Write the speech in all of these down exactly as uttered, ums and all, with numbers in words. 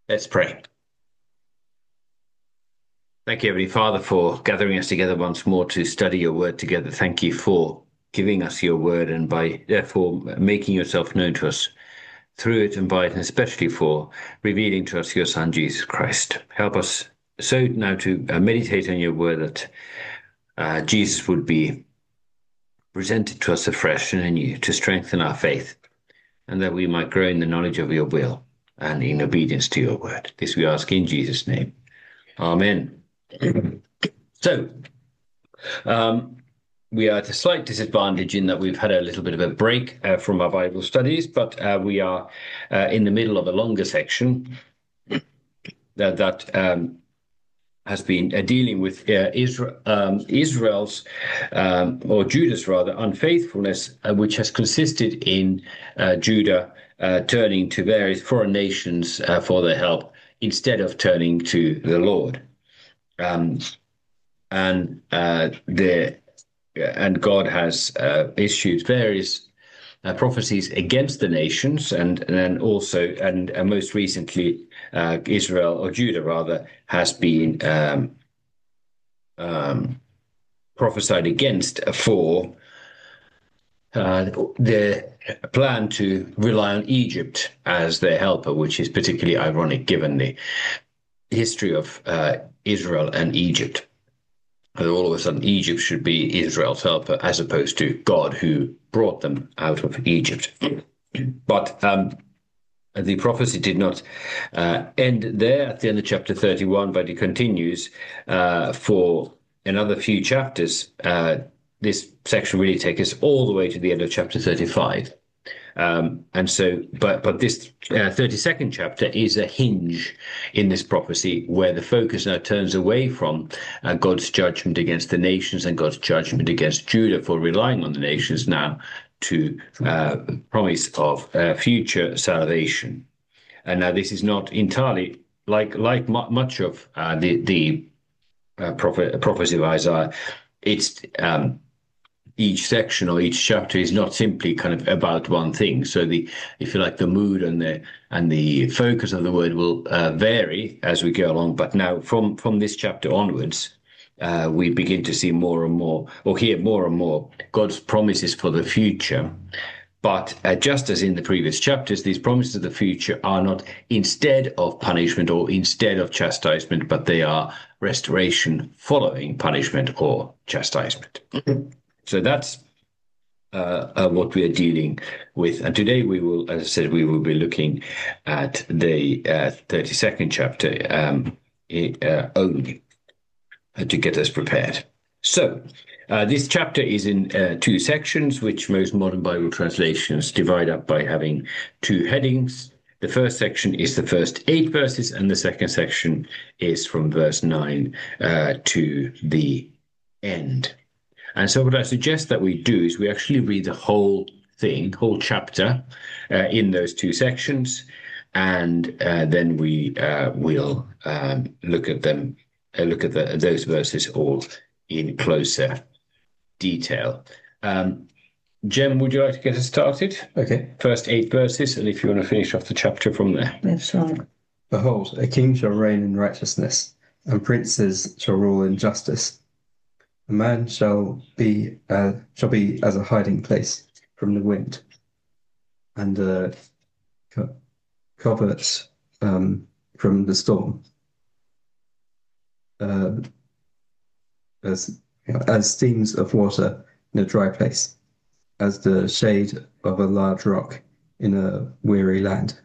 Let's pray. Thank you, Heavenly Father, for gathering us together once more to study your word together. Thank you for giving us your word and by therefore making yourself known to us through it and by it, and especially for revealing to us your Son, Jesus Christ. Help us so now to uh, meditate on your word that uh, Jesus would be presented to us afresh and anew to strengthen our faith, and that we might grow in the knowledge of your will and in obedience to your word. This we ask in Jesus' name. Amen. So, um, we are at a slight disadvantage in that we've had a little bit of a break uh, from our Bible studies, but uh, we are uh, in the middle of a longer section that, that um, has been uh, dealing with uh, Israel, um, Israel's, um, or Judah's rather, unfaithfulness, uh, which has consisted in uh, Judah uh, turning to various foreign nations uh, for their help instead of turning to the Lord. Um, and uh, the and God has uh, issued various uh, prophecies against the nations, and, and then also, and uh, most recently, uh, Israel or Judah rather has been um, um, prophesied against for uh, the plan to rely on Egypt as their helper, which is particularly ironic given the history of uh, Israel and Egypt. All of a sudden, Egypt should be Israel's helper as opposed to God who brought them out of Egypt. But um, the prophecy did not uh, end there at the end of chapter thirty-one, but it continues uh, for another few chapters. Uh, this section really takes us all the way to the end of chapter thirty-five. Um, and so, but but this uh, thirty-second chapter is a hinge in this prophecy where the focus now turns away from uh, God's judgment against the nations and God's judgment against Judah for relying on the nations now to uh, promise of uh, future salvation. And now this is not entirely like like mu- much of uh, the the uh, prophet, prophecy of Isaiah. It's um, each section or each chapter is not simply kind of about one thing. So the, if you like, the mood and the and the focus of the word will uh, vary as we go along. But now from from this chapter onwards, uh, we begin to see more and more, or hear more and more, God's promises for the future. But uh, just as in the previous chapters, these promises of the future are not instead of punishment or instead of chastisement, but they are restoration following punishment or chastisement. So that's uh, uh, what we are dealing with. And today we will, as I said, we will be looking at the uh, thirty-second chapter um, uh, only uh, to get us prepared. So uh, this chapter is in uh, two sections, which most modern Bible translations divide up by having two headings. The first section is the first eight verses, and the second section is from verse nine uh, to the end. And so what I suggest that we do is we actually read the whole thing, whole chapter uh, in those two sections, and uh, then we uh, will um, look at them, uh, look at the, those verses all in closer detail. Um, Jem, would you like to get us started? Okay. First eight verses, and if you want to finish off the chapter from there. That's right. Behold, a king shall reign in righteousness, and princes shall rule in justice. A man shall be uh, shall be as a hiding place from the wind, and a co- covert um, from the storm. Uh, as as streams of water in a dry place, as the shade of a large rock in a weary land.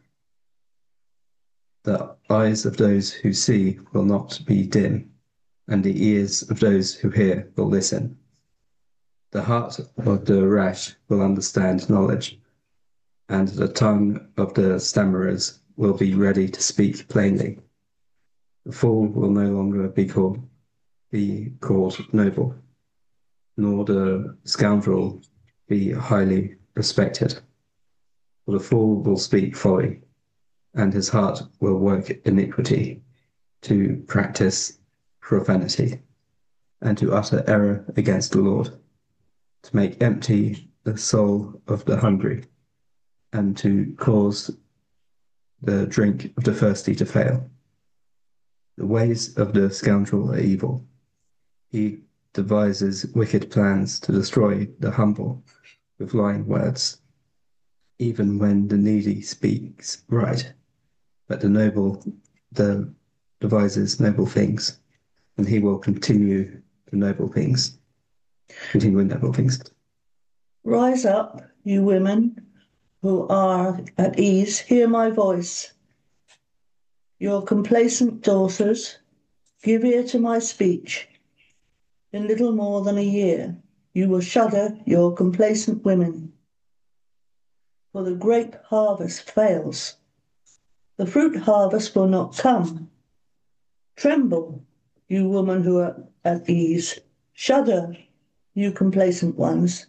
The eyes of those who see will not be dim, and the ears of those who hear will listen. The heart of the rash will understand knowledge, and the tongue of the stammerers will be ready to speak plainly. The fool will no longer be called be called noble, nor the scoundrel be highly respected. For the fool will speak folly, and his heart will work iniquity, to practice profanity, and to utter error against the Lord, to make empty the soul of the hungry, and to cause the drink of the thirsty to fail. The ways of the scoundrel are evil. He devises wicked plans to destroy the humble with lying words, even when the needy speaks right. But the noble the devises noble things, and he will continue the noble things. Continue noble things. Rise up, you women who are at ease, hear my voice. Your complacent daughters, give ear to my speech. In little more than a year, you will shudder, your complacent women. For the grape harvest fails. The fruit harvest will not come. Tremble, you women who are at ease. Shudder, you complacent ones.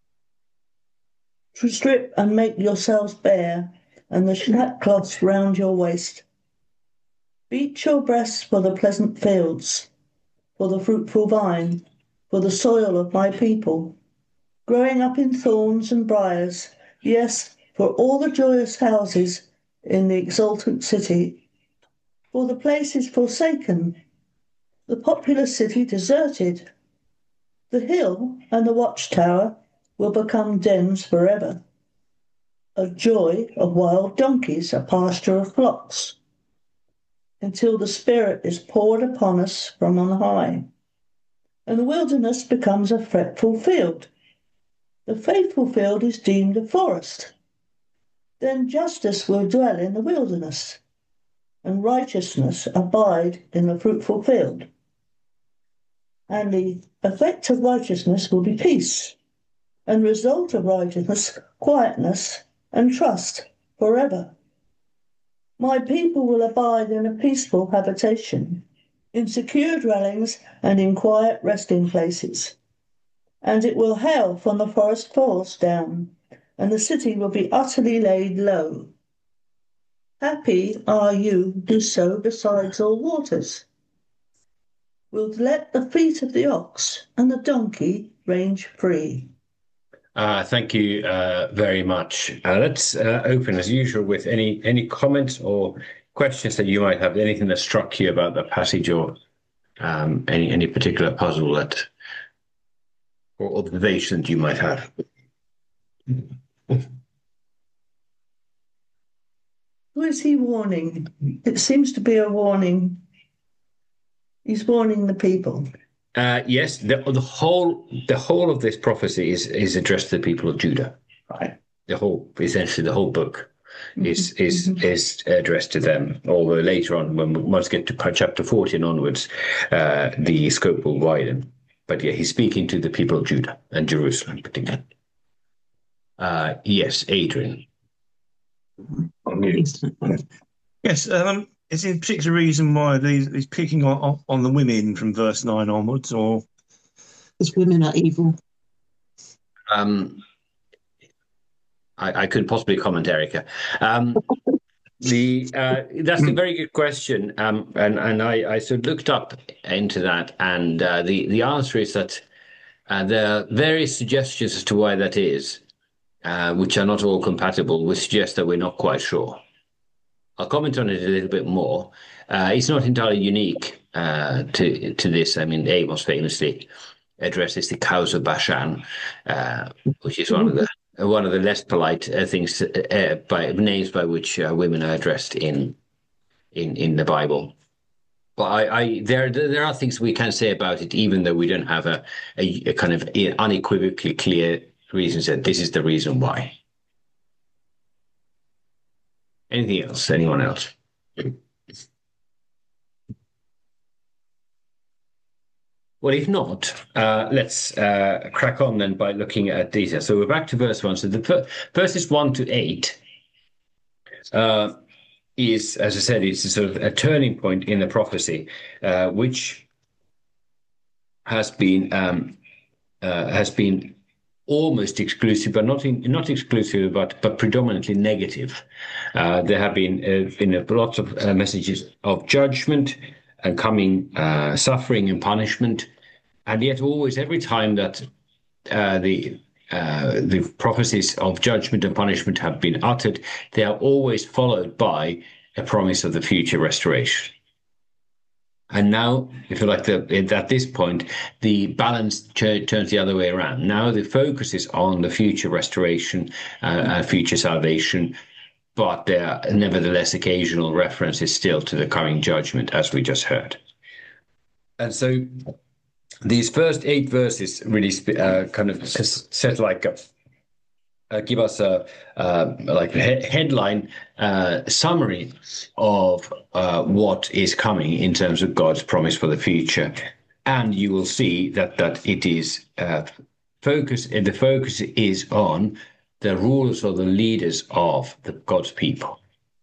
To strip and make yourselves bare, and the sackcloths round your waist. Beat your breasts for the pleasant fields, for the fruitful vine, for the soil of my people, growing up in thorns and briars, yes, for all the joyous houses in the exultant city, for the place is forsaken, the populous city deserted. The hill and the watchtower will become dens forever. A joy of wild donkeys, a pasture of flocks, until the Spirit is poured upon us from on high, and the wilderness becomes a fretful field. The faithful field is deemed a forest. Then justice will dwell in the wilderness, and righteousness abide in the fruitful field. And the effect of righteousness will be peace, and result of righteousness, quietness, and trust forever. My people will abide in a peaceful habitation, in secure dwellings and in quiet resting places. And it will hail from the forest falls down, and the city will be utterly laid low. Happy are you who sow beside all waters, will let the feet of the ox and the donkey range free. Uh, thank you uh, very much. Uh, let's uh, open, as usual, with any any comments or questions that you might have, anything that struck you about the passage, or um, any, any particular puzzle that or observation that you might have. Who is he warning? It seems to be a warning. He's warning the people. Uh, yes, the, the whole the whole of this prophecy is is addressed to the people of Judah. Right. The whole, essentially, the whole book is Mm-hmm. is is addressed to them. Although later on, when we once get to chapter fourteen onwards, uh, the scope will widen. But yeah, he's speaking to the people of Judah and Jerusalem, particularly. Uh, yes, Adrian. Yes, um, is there a particular reason why he's, he's picking on, on the women from verse nine onwards, or Because women are evil. Um, I, I could possibly comment, Erica. Um, the uh, that's a very good question, um, and and I, I sort of looked up into that, and uh, the the answer is that uh, there are various suggestions as to why that is, uh, which are not all compatible, which suggest that we're not quite sure. I'll comment on it a little bit more. Uh, it's not entirely unique uh, to to this. I mean, Amos famously addresses the cows of Bashan, uh, which is one of the one of the less polite uh, things uh, by names by which uh, women are addressed in in in the Bible. But I, I there there are things we can say about it, even though we don't have a a, a kind of unequivocally clear reason that this is the reason why. Anything else? Anyone else? Well, if not, uh, let's uh, crack on then by looking at detail. So we're back to verse one. So the verses one to eight uh, is, as I said, it's a sort of a turning point in the prophecy, uh, which has been um, uh, has been almost exclusive, but not in, not exclusive, but but predominantly negative. Uh, there have been uh, been a lots of uh, messages of judgment and coming uh, suffering and punishment, and yet always every time that uh, the uh, the prophecies of judgment and punishment have been uttered, they are always followed by a promise of the future restoration. And now, if you like, the, at this point, the balance turns the other way around. Now the focus is on the future restoration, uh, and future salvation, but there are nevertheless occasional references still to the coming judgment, as we just heard. And so these first eight verses really uh, kind of set like a, uh, give us a uh, like a he- headline uh, summary of uh, what is coming in terms of God's promise for the future, and you will see that that it is uh, focus. The focus is on the rulers or the leaders of the God's people.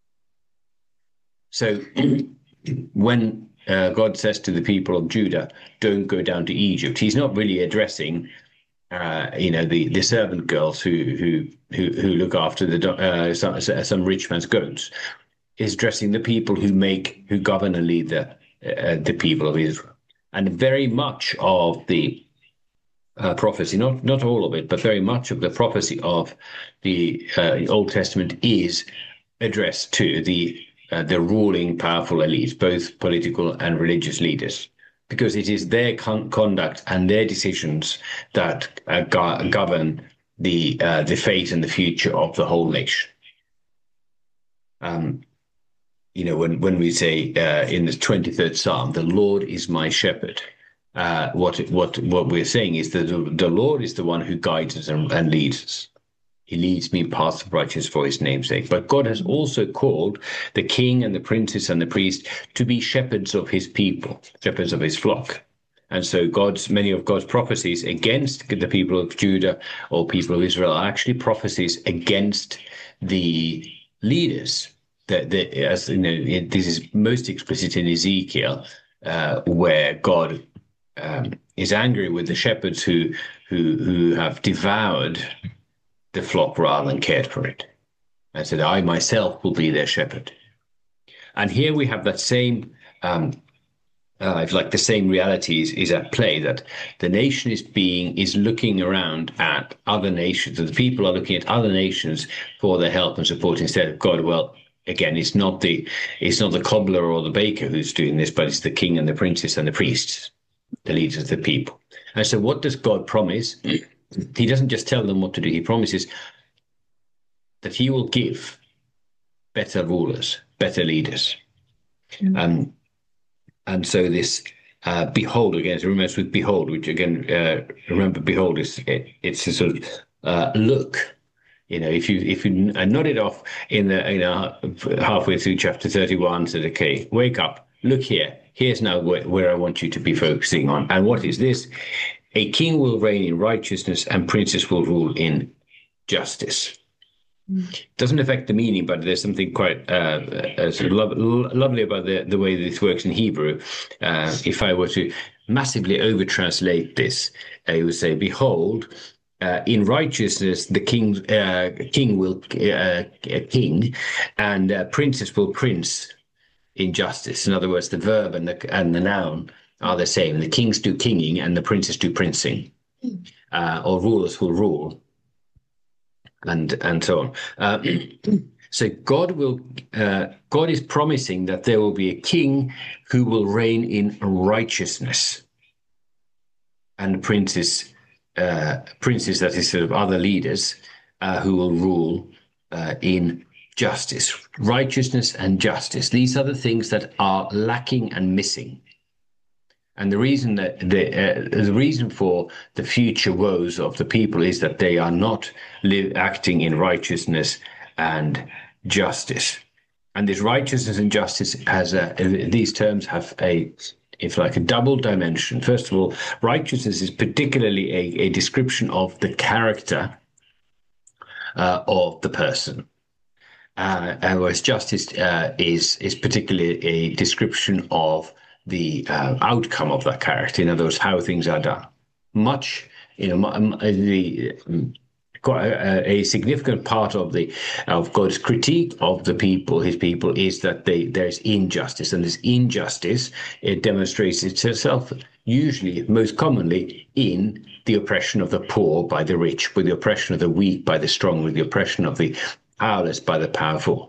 So when uh, God says to the people of Judah, "Don't go down to Egypt," He's not really addressing Uh, you know, the, the servant girls who who who, who look after the uh, some, some rich man's goats. Is dressing the people who make who govern and lead the uh, the people of Israel, and very much of the uh, prophecy, not not all of it, but very much of the prophecy of the uh, Old Testament is addressed to the uh, the ruling, powerful elites, both political and religious leaders, because it is their con- conduct and their decisions that uh, go- govern the uh, the fate and the future of the whole nation. Um, you know, when when we say uh, in the twenty-third Psalm, "The Lord is my shepherd," uh, what what what we're saying is that the, the Lord is the one who guides us and, and leads us. He leads me in paths of righteousness for His name's sake. But God has also called the king and the princes and the priest to be shepherds of His people, shepherds of His flock. And so God's many of God's prophecies against the people of Judah or people of Israel are actually prophecies against the leaders. That, that as you know, this is most explicit in Ezekiel, uh, where God um, is angry with the shepherds who who who have devoured the flock rather than cared for it, and said, "I myself will be their shepherd." And here we have that same, um, uh, if like the same reality is, is at play, that the nation is being is looking around at other nations, and the people are looking at other nations for their help and support instead of God. Well, again, it's not the it's not the cobbler or the baker who's doing this, but it's the king and the princes and the priests, the leaders of the people. And so, what does God promise? He doesn't just tell them what to do. He promises that He will give better rulers, better leaders. Mm-hmm. Um, and so this uh, behold, again, it reminds with behold, which again, uh, remember, behold is it, it's a sort of uh, look. You know, if you if you nod it off in the you know halfway through chapter thirty-one, said, "Okay, wake up, look here. Here's now where, where I want you to be focusing on. And what is this? A king will reign in righteousness, and princes will rule in justice." Mm. Doesn't affect the meaning, but there's something quite uh, uh, sort of lo- lovely about the, the way this works in Hebrew. Uh, if I were to massively over-translate this, I would say, "Behold, uh, in righteousness the king uh, king will uh, king, and uh, princes will prince in justice." In other words, the verb and the and the noun are the same. The kings do kinging and the princes do princing, uh, or rulers will rule, and and so on. Uh, so God will, uh, God is promising that there will be a king who will reign in righteousness, and princes, uh, princes that is sort of other leaders uh, who will rule uh, in justice, righteousness, and justice. These are the things that are lacking and missing. And the reason that the uh, the reason for the future woes of the people is that they are not live, acting in righteousness and justice. And this righteousness and justice has a, these terms have a, if like a double dimension. First of all, righteousness is particularly a, a description of the character uh, of the person. Uh, whereas justice uh, is is particularly a description of the uh, outcome of that character. In other words, how things are done. Much, you know, the quite a, a significant part of the of God's critique of the people, his people, is that they there's injustice, and this injustice, it demonstrates itself usually, most commonly, in the oppression of the poor by the rich, with the oppression of the weak by the strong, with the oppression of the powerless by the powerful.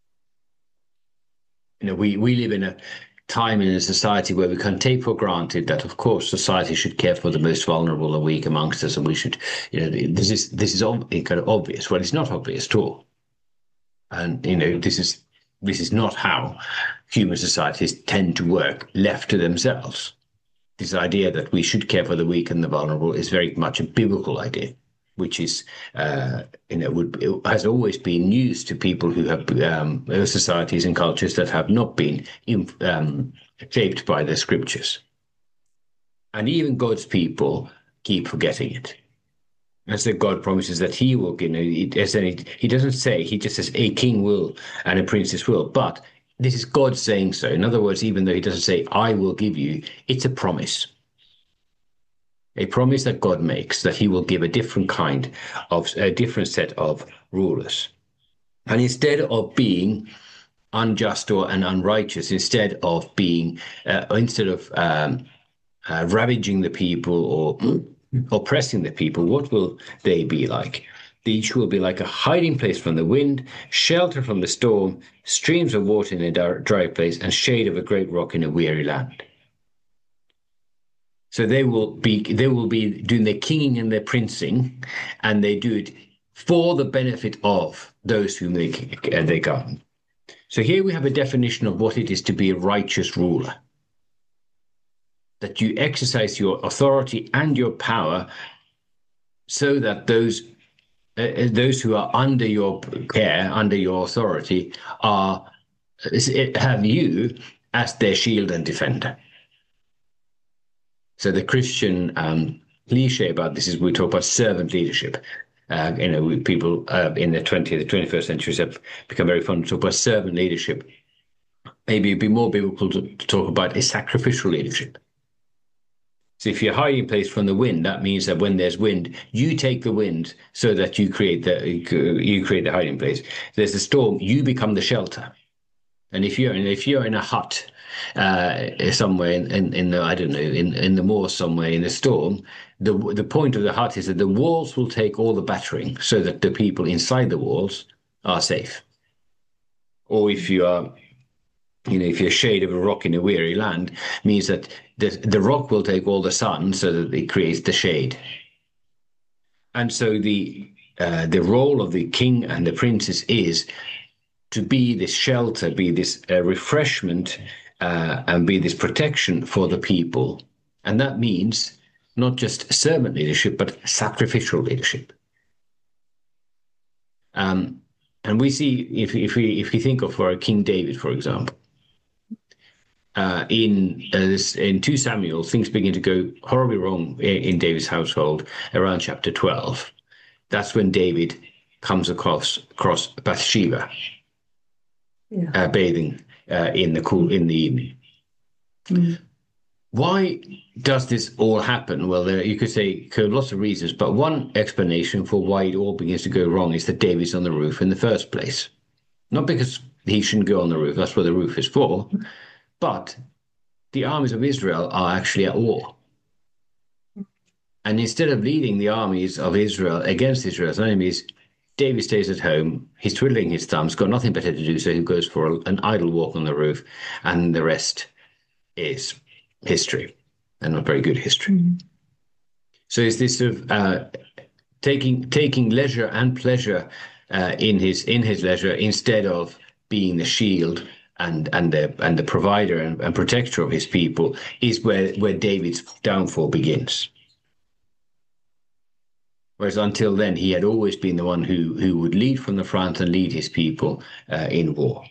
You know, we we live in a time in a society where we can take for granted that, of course, society should care for the most vulnerable and weak amongst us, and we should, you know, this is this is kind of obvious. Well, it's not obvious at all, and you know, this is this is not how human societies tend to work, left to themselves. This idea that we should care for the weak and the vulnerable is very much a biblical idea, which is, uh, you know, would, it has always been news to people who have um, societies and cultures that have not been um, shaped by the scriptures. And even God's people keep forgetting it. And so God promises that he will, you know, he, he doesn't say, he just says a king will and a princess will, but this is God saying so. In other words, even though he doesn't say, I will give you, it's a promise. A promise that God makes, that he will give a different kind of, a different set of rulers. And instead of being unjust or and unrighteous, instead of being, uh, instead of um, uh, ravaging the people or oppressing the people, what will they be like? Each will be like a hiding place from the wind, shelter from the storm, streams of water in a dry place, and shade of a great rock in a weary land. So they will be they will be doing their kinging and their princing, and they do it for the benefit of those whom they they govern. So here we have a definition of what it is to be a righteous ruler. That you exercise your authority and your power so that those uh, those who are under your care, under your authority, are have you as their shield and defender. So the Christian um, cliche about this is we talk about servant leadership. Uh, you know, people uh, in the twentieth, the twenty-first centuries have become very fond to talk about servant leadership. Maybe it'd be more biblical to, to talk about a sacrificial leadership. So if you're hiding place from the wind, that means that when there's wind, you take the wind so that you create the you create the hiding place. There's a storm, you become the shelter. And if you're in, if you're in a hut uh, somewhere in, in, in the I don't know in, in the moor somewhere in a storm, the the point of the hut is that the walls will take all the battering so that the people inside the walls are safe. Or if you are, you know, if you're shade of a rock in a weary land, means that the, the rock will take all the sun so that it creates the shade. And so the uh, the role of the king and the princess is to be this shelter, be this uh, refreshment, uh, and be this protection for the people. And that means not just servant leadership, but sacrificial leadership. Um, and we see, if, if we if we think of for King David, for example, uh, in uh, this, in Second Samuel, things begin to go horribly wrong in, in David's household around chapter twelve. That's when David comes across across Bathsheba. Yeah. Uh, bathing uh, in the cool in the evening. Mm. Why does this all happen? Well, there, you could say could lots of reasons, but one explanation for why it all begins to go wrong is that David's on the roof in the first place. Not because he shouldn't go on the roof, that's what the roof is for, but the armies of Israel are actually at war. And instead of leading the armies of Israel against Israel's enemies, David stays at home, he's twiddling his thumbs, got nothing better to do, so he goes for a, an idle walk on the roof, and the rest is history, and not very good history. Mm-hmm. So it's this sort of uh, taking taking leisure and pleasure uh, in his in his leisure instead of being the shield and and the and the provider and, and protector of his people is where where David's downfall begins. Whereas until then, he had always been the one who, who would lead from the front and lead his people uh, in war.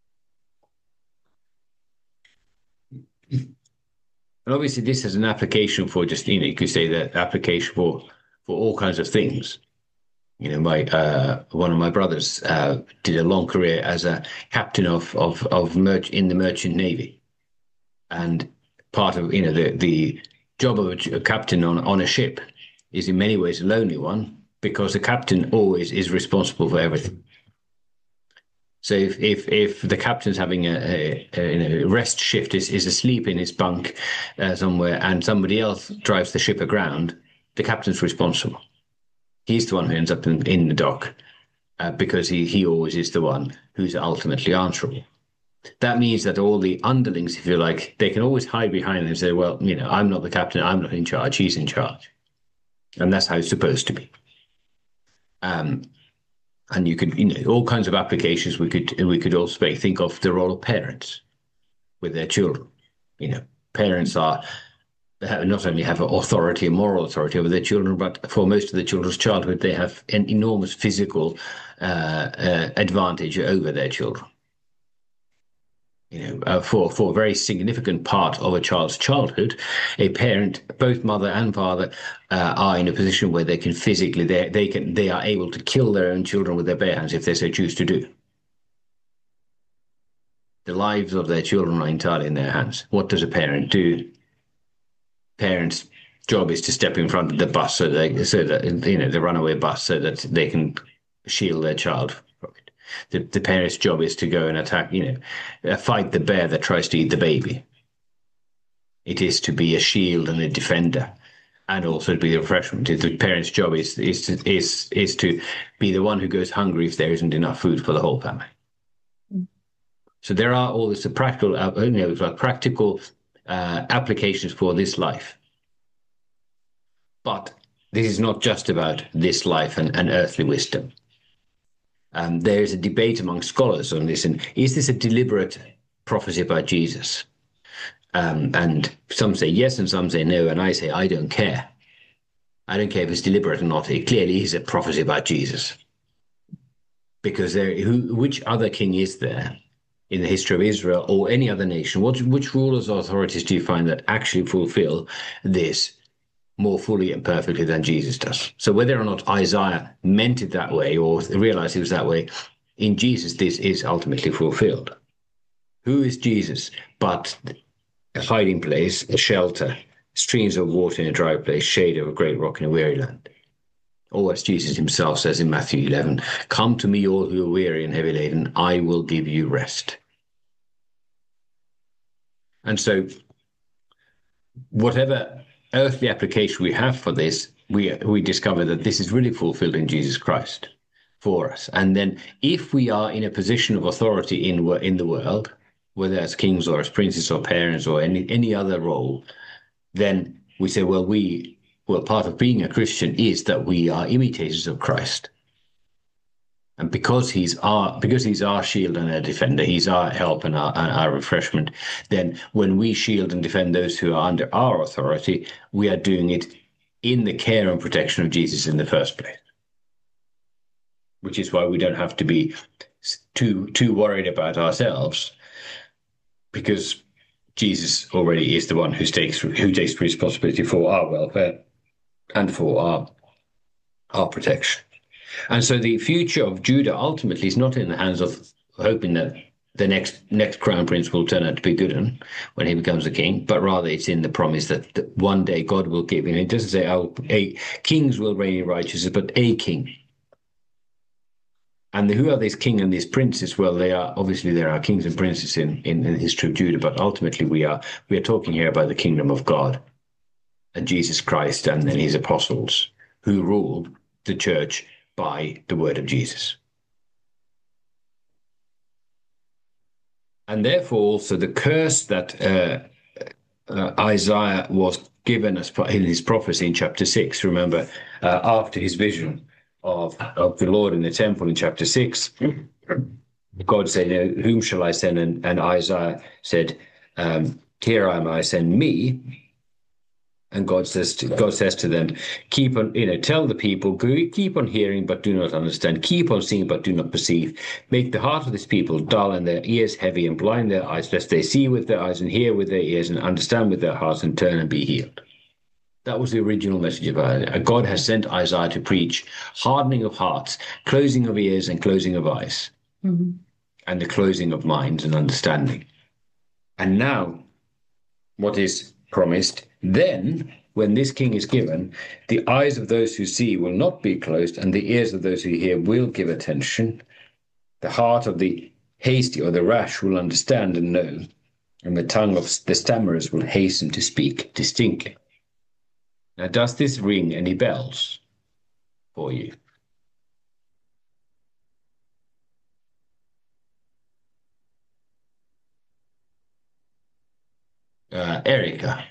And obviously, this has an application for just, you know, you could say that application for, for all kinds of things. You know, my uh, one of my brothers uh, did a long career as a captain of of of merch in the merchant navy, and part of, you know, the the job of a captain on on a ship is in many ways a lonely one, because the captain always is responsible for everything. So if if, if the captain's having a, a, a, a rest shift, is, is asleep in his bunk uh, somewhere, and somebody else drives the ship aground, the captain's responsible. He's the one who ends up in, in the dock uh, because he, he always is the one who's ultimately answerable. That means that all the underlings, if you like, they can always hide behind them and say, well, you know, I'm not the captain, I'm not in charge, he's in charge. And that's how it's supposed to be. Um, and you could, you know, all kinds of applications we could we could also think of the role of parents with their children. You know, parents are not only have authority and moral authority over their children, but for most of the children's childhood, they have an enormous physical uh, uh, advantage over their children. You know, uh, for, for a very significant part of a child's childhood, a parent, both mother and father, uh, are in a position where they can physically, they, they can, they are able to kill their own children with their bare hands if they so choose to do. The lives of their children are entirely in their hands. What does a parent do? Parents' job is to step in front of the bus so they, so that, you know, the runaway bus, so that they can shield their child from it. The, the parent's job is to go and attack, you know, fight the bear that tries to eat the baby. It is to be a shield and a defender, and also to be the refreshment. The parent's job is is to, is is to be the one who goes hungry if there isn't enough food for the whole family. Mm. So there are all this practical, uh, you know, like practical uh, applications for this life. But this is not just about this life and, and earthly wisdom. Um, there is a debate among scholars on this, and is this a deliberate prophecy about Jesus? Um, and some say yes, and some say no, and I say I don't care. I don't care if it's deliberate or not. It clearly is a prophecy about Jesus, because there, who, which other king is there in the history of Israel or any other nation? What, which rulers or authorities do you find that actually fulfill this more fully and perfectly than Jesus does? So whether or not Isaiah meant it that way or realized it was that way, in Jesus this is ultimately fulfilled. Who is Jesus but a hiding place, a shelter, streams of water in a dry place, shade of a great rock in a weary land? Or as Jesus himself says in Matthew eleven, come to me all who are weary and heavy laden, I will give you rest. And so whatever earthly application we have for this, we we discover that this is really fulfilled in Jesus Christ for us. And then if we are in a position of authority in in the world, whether as kings or as princes or parents or any any other role, then we say, well, we well part of being a Christian is that we are imitators of Christ. And because he's our because he's our shield and our defender, he's our help and our, and our refreshment, then when we shield and defend those who are under our authority, we are doing it in the care and protection of Jesus in the first place. Which is why we don't have to be too too worried about ourselves, because Jesus already is the one who takes who takes responsibility for our welfare and for our our protection. And so the future of Judah ultimately is not in the hands of hoping that the next next crown prince will turn out to be good one when he becomes a king, but rather it's in the promise that, that one day God will give him. It doesn't say, oh, a, kings will reign in righteousness, but a king. And who are these king and these princes? Well, they are obviously there are kings and princes in, in, in the history of Judah, but ultimately we are we are talking here about the kingdom of God and Jesus Christ and then his apostles who ruled the church by the word of Jesus. And therefore also the curse that uh, uh, Isaiah was given as in his prophecy in chapter six, remember, uh, after his vision of, of the Lord in the temple in chapter six, God said, whom shall I send? And, and Isaiah said, um, here am I, send me. And God says to, God says to them, keep on, you know, tell the people, keep on hearing, but do not understand. Keep on seeing, but do not perceive. Make the heart of this people dull and their ears heavy, and blind their eyes, lest they see with their eyes and hear with their ears and understand with their hearts and turn and be healed. That was the original message of Isaiah. God has sent Isaiah to preach hardening of hearts, closing of ears and closing of eyes, mm-hmm. and the closing of minds and understanding. And now, what is promised then when this king is given, the eyes of those who see will not be closed, and the ears of those who hear will give attention. The heart of the hasty or the rash will understand and know, and the tongue of the stammerers will hasten to speak distinctly. Now, does this ring any bells for you? Uh, Erica.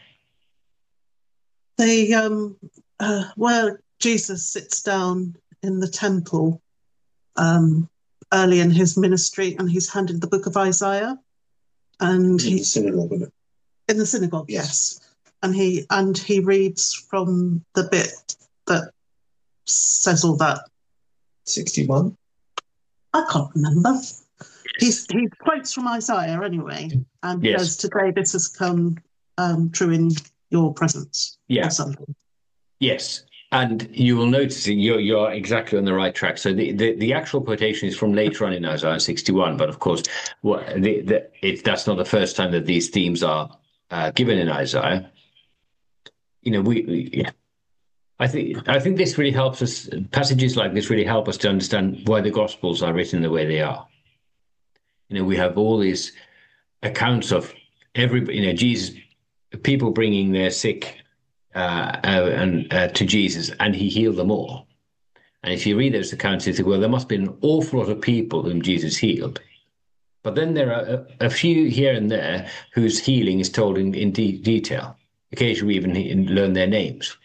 The um, uh, where Jesus sits down in the temple um, early in his ministry, and he's handed the book of Isaiah, and In he the synagogue, isn't it? in the synagogue, Yes. yes, and he and he reads from the bit that says all that. sixty-one. I can't remember. He's, he quotes from Isaiah anyway, and Yes. says, "Today this has come um, true in your presence," Yeah. or something. Yes. And you will notice that you're, you're exactly on the right track. So the, the, the actual quotation is from later on in Isaiah sixty-one, but of course, what the, the, it, that's not the first time that these themes are uh, given in Isaiah. You know, we, we I think I think this really helps us. Passages like this really help us to understand why the Gospels are written the way they are. You know, we have all these accounts of every, you know, Jesus, people bringing their sick uh, uh, and uh, to Jesus, and he healed them all. And if you read those accounts, you think, well, there must be an awful lot of people whom Jesus healed. But then there are a, a few here and there whose healing is told in, in de- detail. Occasionally, we even learn their names.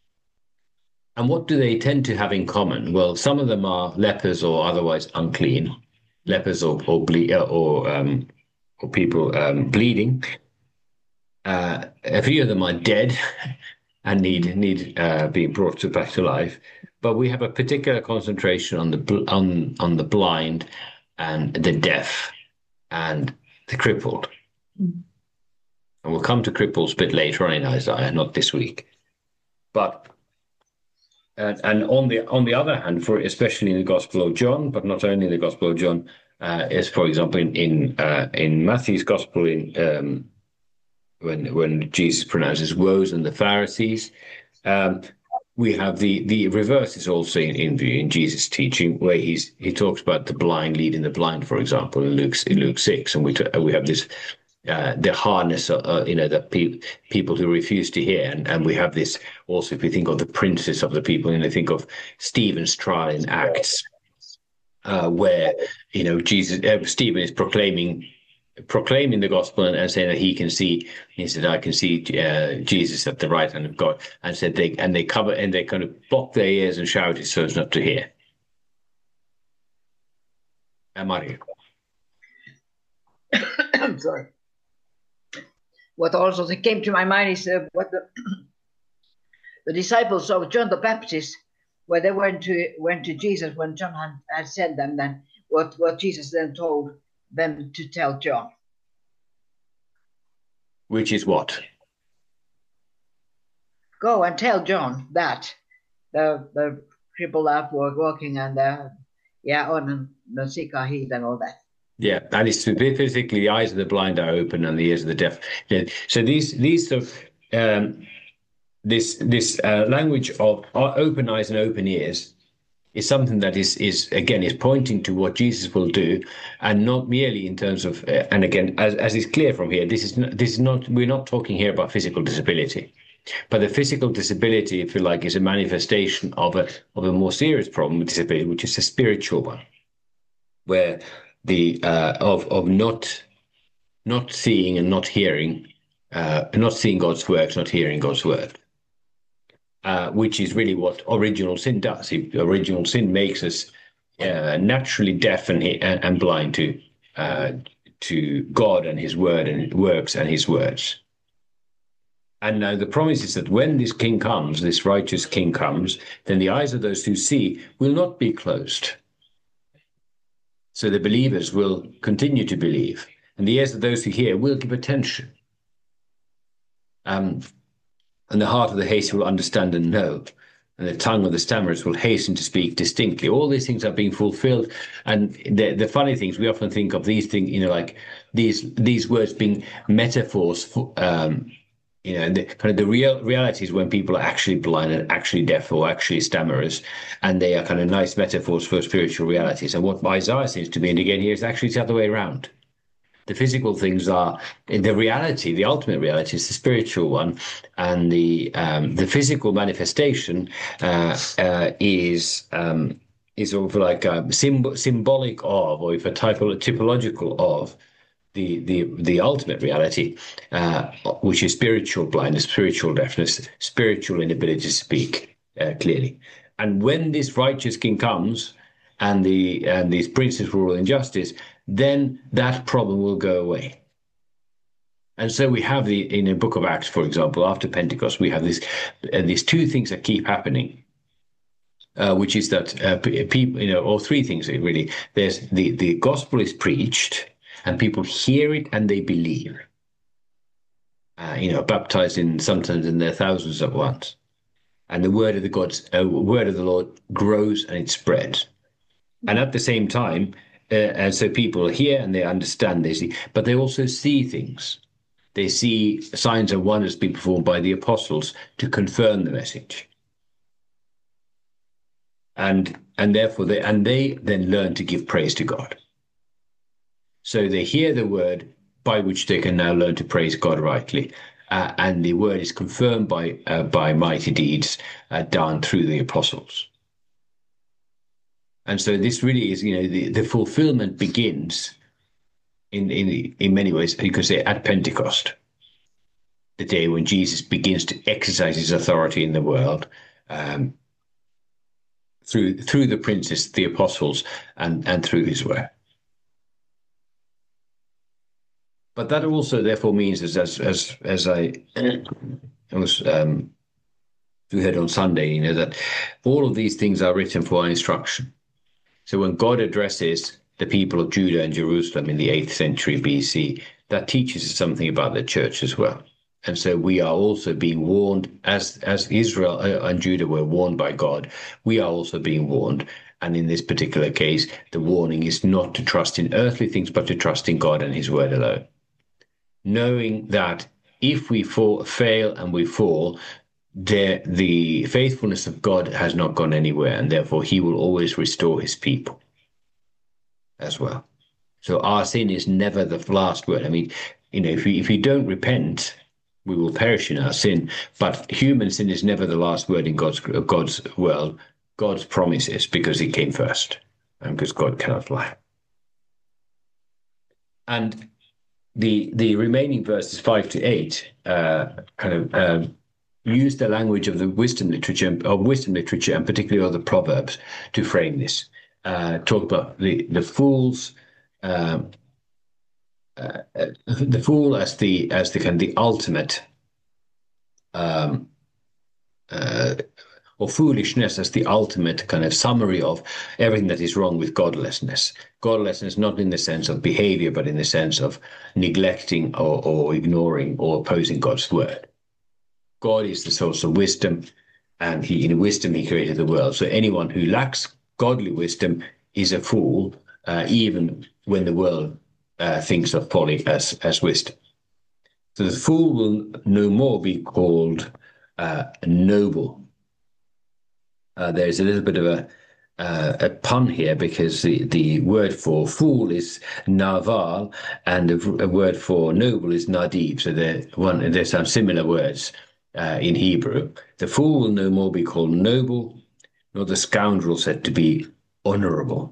And what do they tend to have in common? Well, some of them are lepers or otherwise unclean, lepers or or, ble- or, um, or people um, bleeding. Uh, a few of them are dead and need need uh, being brought to back to life. But we have a particular concentration on the bl- on on the blind and the deaf and the crippled. Mm. And we'll come to cripples a bit later on in Isaiah, not this week. But and, and on the on the other hand, for especially in the Gospel of John, but not only in the Gospel of John, uh, is for example in in, uh, in Matthew's Gospel in um, when when Jesus pronounces woes on the Pharisees. Um, we have the the reverse is also in, in view in Jesus' teaching, where he's he talks about the blind leading the blind, for example, in Luke in Luke six, and we t- we have this uh, the hardness, uh, you know, the pe- people who refuse to hear, and, and we have this also. If we think of the princes of the people, and you know, think of Stephen's trial in Acts, uh, where you know Jesus uh, Stephen is proclaiming. proclaiming the gospel and, and saying that he can see, he said, I can see uh, Jesus at the right hand of God, and said they and they cover and they kind of block their ears and shouted so as not to hear. And Mario. I'm sorry. What also came to my mind is uh, what the, the disciples of John the Baptist, where they went to went to Jesus when John had, had sent them, then what, what Jesus then told them to tell John. Which is what? Go and tell John that the the crippled up were walking and the yeah on the sick are healed and all that. Yeah, and it's physically the eyes of the blind are open and the ears of the deaf. So these these sort of um, this this uh, language of open eyes and open ears is something that is is again is pointing to what Jesus will do, and not merely in terms of uh, and again as as is clear from here, this is not, this is not we're not talking here about physical disability, but the physical disability, if you like, is a manifestation of a of a more serious problem with disability, which is a spiritual one, where the uh, of of not not seeing and not hearing, uh, not seeing God's works, not hearing God's word. Uh, which is really what original sin does. If original sin makes us uh, naturally deaf and, and blind to uh, to God and His word and works and His words. And now the promise is that when this King comes, this righteous King comes, then the eyes of those who see will not be closed. So the believers will continue to believe, and the ears of those who hear will give attention. Um, And the heart of the hasty will understand and know, and the tongue of the stammerers will hasten to speak distinctly. All these things are being fulfilled. And the, the funny things, we often think of these things, you know, like these these words being metaphors for, um, You know, the, kind of the real reality is when people are actually blind and actually deaf or actually stammerers, and they are kind of nice metaphors for spiritual realities. And what Isaiah seems to be indicating here is actually the other way around. The physical things are the reality, the ultimate reality is the spiritual one, and the um, the physical manifestation uh, uh, is um, is sort of like a symb- symbolic of, or if a typo- typological of, the the the ultimate reality, uh, which is spiritual blindness, spiritual deafness, spiritual inability to speak uh, clearly. And when this righteous king comes, and the and these princes rule in justice, then that problem will go away. And so we have the in the book of Acts, for example, after Pentecost, we have this uh, these two things that keep happening. Uh, which is that uh, people, you know, or three things really. There's the the gospel is preached, and people hear it and they believe. Uh, you know, baptized in sometimes in their thousands at once, and the word of the God's uh, word of the Lord grows and it spreads. And at the same time, uh, and so people hear and they understand, they see, but they also see things. They see signs and wonders being performed by the apostles to confirm the message. And and therefore they and they then learn to give praise to God. So they hear the word by which they can now learn to praise God rightly, uh, and the word is confirmed by uh, by mighty deeds uh, done through the apostles. And so this really is, you know, the, the fulfillment begins in in in many ways, you could say, at Pentecost, the day when Jesus begins to exercise his authority in the world. Um, through through the princes, the apostles, and, and through his word. But that also therefore means, as as as, as I was um, we heard on Sunday, you know, that all of these things are written for our instruction. So when God addresses the people of Judah and Jerusalem in the eighth century B C, that teaches us something about the church as well. And so we are also being warned, as as Israel and Judah were warned by God, we are also being warned. And in this particular case, the warning is not to trust in earthly things, but to trust in God and his word alone. Knowing that if we fall, fail and we fall, the, the faithfulness of God has not gone anywhere, and therefore he will always restore his people as well. So our sin is never the last word. I mean, you know, if we, if we don't repent, we will perish in our sin. But human sin is never the last word in God's God's world. God's promise is, because he came first, and because God cannot lie. And the the remaining verses five to eight uh, kind of um, use the language of the wisdom literature, of wisdom literature, and particularly of the Proverbs, to frame this. Uh, talk about the the fools. Um, Uh, the fool as the as the kind of the ultimate, um, uh, or foolishness as the ultimate kind of summary of everything that is wrong with godlessness. Godlessness not in the sense of behavior, but in the sense of neglecting or, or ignoring or opposing God's word. God is the source of wisdom, and he in wisdom he created the world. So anyone who lacks godly wisdom is a fool, uh, even when the world Uh, thinks of folly as as wisdom. So the fool will no more be called uh, noble. Uh, there's a little bit of a uh, a pun here, because the, the word for fool is naval, and the a word for noble is nadib. So they're one. There's some similar words uh, in Hebrew. The fool will no more be called noble, nor the scoundrel said to be honourable.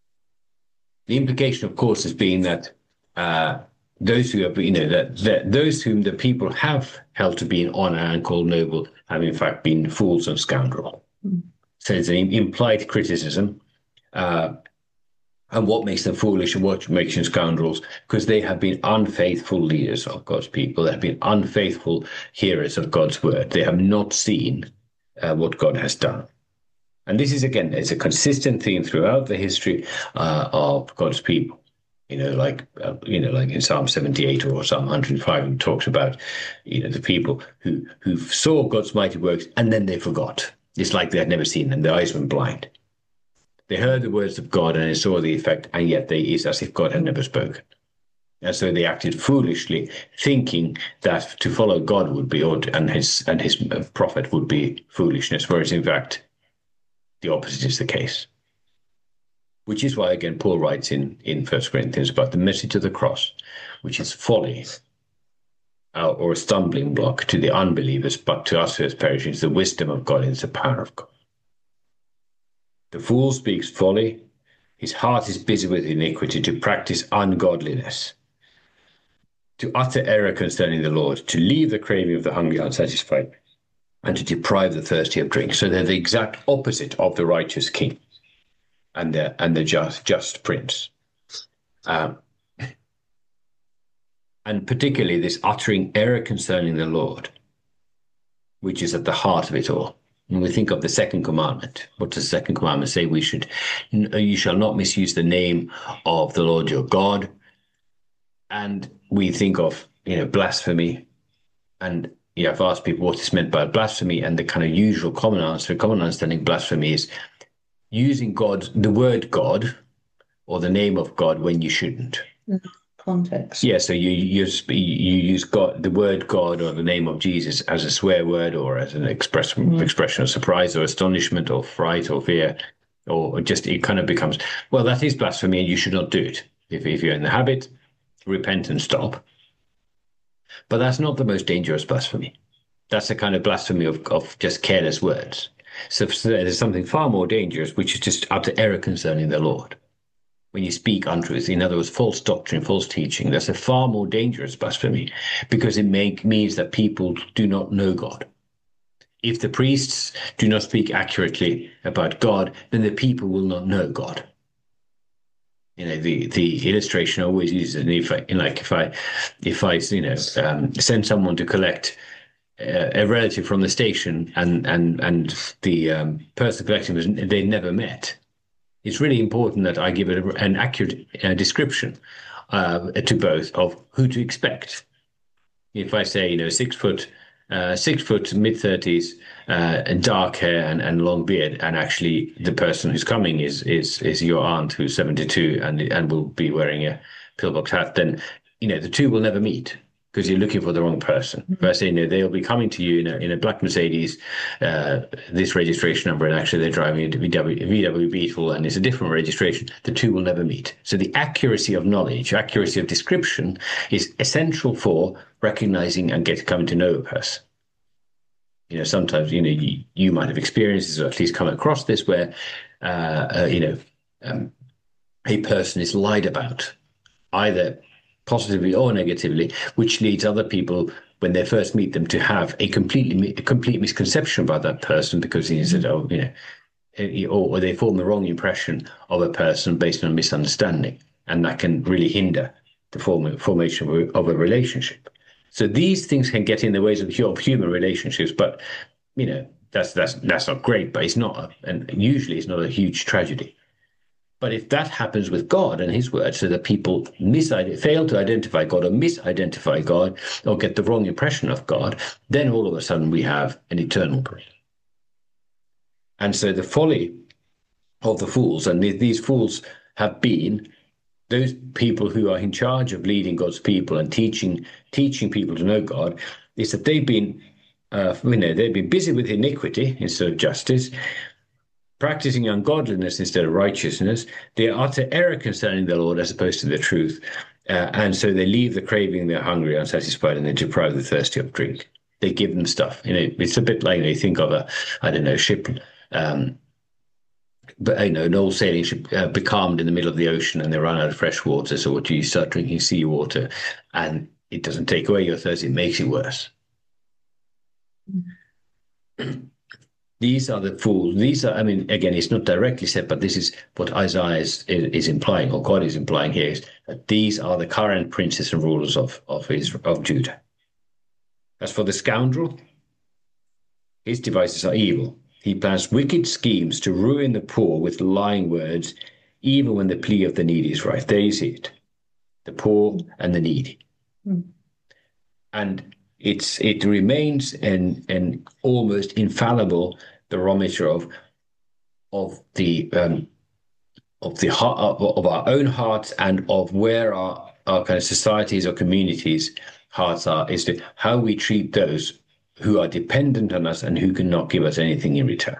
The implication, of course, has been that uh, those who have, you know, that, that those whom the people have held to be in honor and called noble have in fact been fools and scoundrels. Mm. So it's an implied criticism. Uh, and what makes them foolish and what makes them scoundrels? Because they have been unfaithful leaders of God's people. They have been unfaithful hearers of God's word. They have not seen uh, what God has done. And this is, again, it's a consistent theme throughout the history uh, of God's people. You know, like uh, you know, like in Psalm seventy-eight or Psalm one hundred five, it talks about, you know, the people who who saw God's mighty works and then they forgot. It's like they had never seen them; their eyes went blind. They heard the words of God and they saw the effect, and yet they it's as if God had never spoken. And so they acted foolishly, thinking that to follow God would be, or and his and his prophet would be foolishness, whereas in fact, the opposite is the case. Which is why, again, Paul writes in, in First Corinthians about the message of the cross, which is folly uh, or a stumbling block to the unbelievers, but to us who are perishing, is the wisdom of God and it's the power of God. The fool speaks folly. His heart is busy with iniquity, to practice ungodliness, to utter error concerning the Lord, to leave the craving of the hungry unsatisfied, and to deprive the thirsty of drink. So they're the exact opposite of the righteous king and the, and the just, just prince. Um, and particularly this uttering error concerning the Lord, which is at the heart of it all. When we think of the second commandment, what does the second commandment say? We should, you shall not misuse the name of the Lord your God. And we think of, you know, blasphemy. And you know, I've asked people what is meant by blasphemy, and the kind of usual common answer, common understanding of blasphemy is using God, the word God, or the name of God when you shouldn't. Context. Yeah, so you use you use God, the word God, or the name of Jesus as a swear word, or as an express, mm. expression of surprise, or astonishment, or fright, or fear, or just it kind of becomes, well, that is blasphemy, and you should not do it. If if you're in the habit, repent and stop. But that's not the most dangerous blasphemy. That's a kind of blasphemy of, of just careless words. So, so there's something far more dangerous, which is just utter error concerning the Lord. When you speak untruth, in other words, false doctrine, false teaching, that's a far more dangerous blasphemy, because it make, means that people do not know God. If the priests do not speak accurately about God, then the people will not know God. You know, the, the illustration I always uses, and if I, like if I, if I, you know, um, send someone to collect uh, a relative from the station, and and and the um, person collecting was they never met, it's really important that I give it a, an accurate uh, description uh, to both of who to expect. If I say, you know, six foot, uh, six foot, mid thirties, uh, and dark hair and, and long beard, and actually the person who's coming is is is your aunt who's seventy-two and and will be wearing a pillbox hat, then you know the two will never meet, because you're looking for the wrong person. Mm-hmm. If I say, you know, they'll be coming to you in a, in a black Mercedes, uh, this registration number, and actually they're driving a V W, V W Beetle and it's a different registration, the two will never meet. So the accuracy of knowledge, accuracy of description is essential for recognizing and get coming to know a person. You know, sometimes, you know, you, you might have experienced this, or at least come across this, where, uh, uh, you know, um, a person is lied about, either positively or negatively, which leads other people, when they first meet them, to have a completely a complete misconception about that person, because he said, oh, you know, or, or they form the wrong impression of a person based on misunderstanding, and that can really hinder the form, formation of a relationship. So these things can get in the ways of human relationships, but you know that's that's that's not great. But it's not, a, and usually it's not a huge tragedy. But if that happens with God and His word, so that people misident- fail to identify God, or misidentify God, or get the wrong impression of God, then all of a sudden we have an eternal problem. And so the folly of the fools, and th- these fools have been those people who are in charge of leading God's people and teaching teaching people to know God, is that they've been, uh, you know, they've been busy with iniquity instead of justice, practicing ungodliness instead of righteousness. They utter error concerning the Lord as opposed to the truth, uh, and so they leave the craving, they're hungry, unsatisfied, and they deprive the thirsty of drink. They give them stuff. You know, it's a bit like, you know, you think of a, I don't know, ship. Um, But you know, an old sailing ship uh, becalmed in the middle of the ocean, and they run out of fresh water. So what do you start drinking? Seawater, and it doesn't take away your thirst; it makes it worse. Mm-hmm. These are the fools. These are, I mean, again, it's not directly said, but this is what Isaiah is, is implying, or God is implying here, is that these are the current princes and rulers of of Israel, of Judah. As for the scoundrel, his devices are evil. He plans wicked schemes to ruin the poor with lying words, even when the plea of the needy is right. There you see it. The poor and the needy. Mm. And it's it remains an, an almost infallible barometer of of the um, of the heart of, of our own hearts, and of where our our kind of societies or communities' hearts are, is to how we treat those who are dependent on us and who cannot give us anything in return.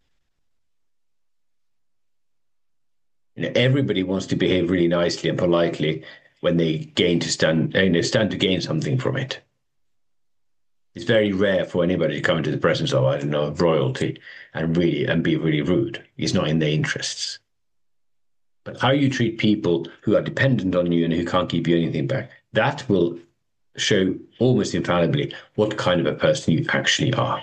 You know, everybody wants to behave really nicely and politely when they gain to stand, you know, stand to gain something from it. It's very rare for anybody to come into the presence of, I don't know, royalty and really and be really rude. It's not in their interests. But how you treat people who are dependent on you and who can't give you anything back, that will show almost infallibly what kind of a person you actually are.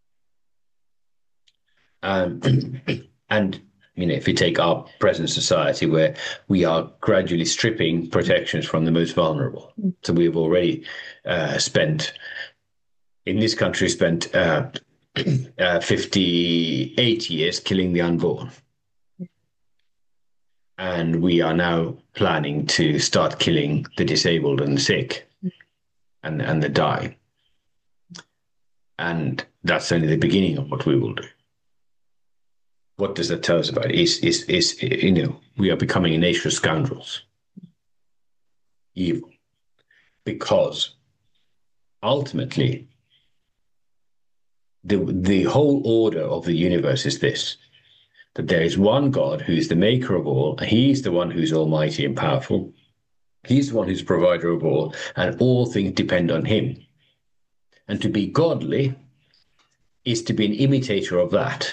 Um, and, you know, if you take our present society where we are gradually stripping protections from the most vulnerable. So we've already uh, spent, in this country, spent uh, uh, fifty-eight years killing the unborn. And we are now planning to start killing the disabled and the sick and, and the dying. And that's only the beginning of what we will do. What does that tell us about it? Is, is, is, you know, we are becoming a nation of scoundrels. Evil. Because ultimately, the, the whole order of the universe is this. That there is one God who is the maker of all. He's the one who's almighty and powerful. He's the one who's provider of all, and all things depend on him. And to be godly is to be an imitator of that.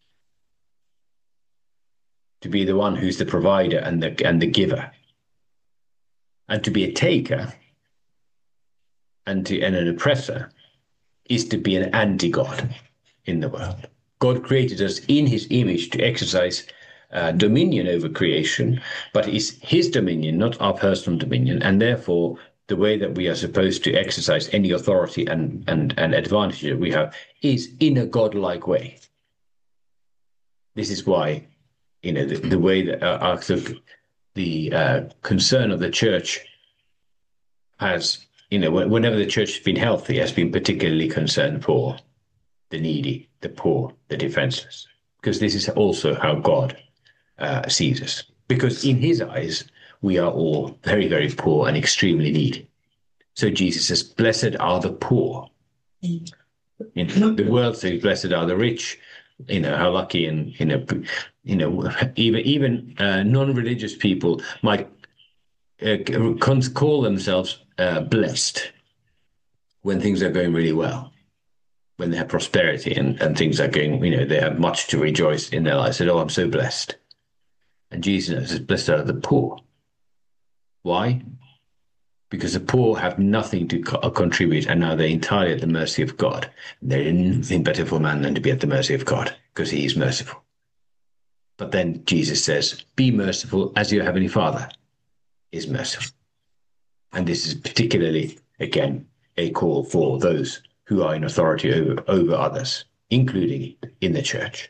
To be the one who's the provider and the, and the giver. And to be a taker and, to, and an oppressor is to be an anti-God in the world. God created us in his image to exercise uh, dominion over creation, but it's his dominion, not our personal dominion. And therefore, the way that we are supposed to exercise any authority and, and, and advantage that we have is in a godlike way. This is why, you know, the, the way that uh, our, the, the uh, concern of the church has, you know, whenever the church has been healthy, has been particularly concerned for the needy, the poor, the defenseless, because this is also how God uh, sees us. Because in his eyes, we are all very, very poor and extremely needy. So Jesus says, blessed are the poor. You know, the world says, blessed are the rich. You know, how lucky, and, you know, you know, even, even uh, non-religious people might uh, call themselves uh, blessed when things are going really well. When they have prosperity and, and things are going, you know, they have much to rejoice in their lives. Said, oh, I'm so blessed. And Jesus says, blessed are the poor. Why? Because the poor have nothing to co- contribute, and now they're entirely at the mercy of God. There is nothing better for man than to be at the mercy of God, because he is merciful. But then Jesus says, be merciful as your heavenly Father is merciful. And this is particularly, again, a call for those who are in authority over, over others, including in the church.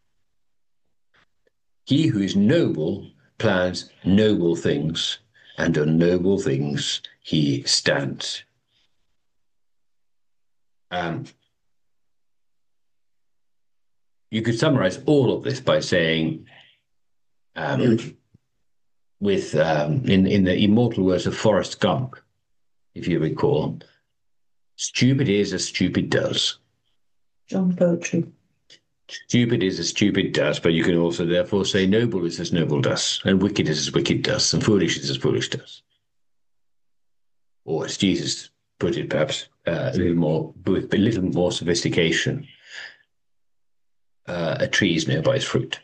He who is noble plans noble things, and on noble things he stands. Um, you could summarize all of this by saying, um, with um, in, in the immortal words of Forrest Gump, if you recall, stupid is as stupid does. John Poetry. Stupid is as stupid does, but you can also therefore say noble is as noble does, and wicked is as wicked does, and foolish is as foolish does. Or as Jesus put it, perhaps uh, a little more, with a little more sophistication, uh, a tree is known by its fruit.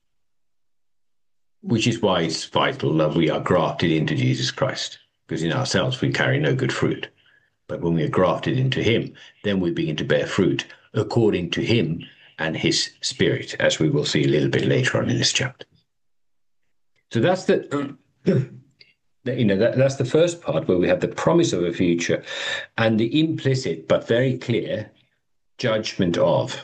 Which is why it's vital that we are grafted into Jesus Christ, because in ourselves we carry no good fruit. But when we are grafted into him, then we begin to bear fruit according to him and his spirit, as we will see a little bit later on in this chapter. So that's the, you know, that, that's the first part, where we have the promise of a future and the implicit but very clear judgment of,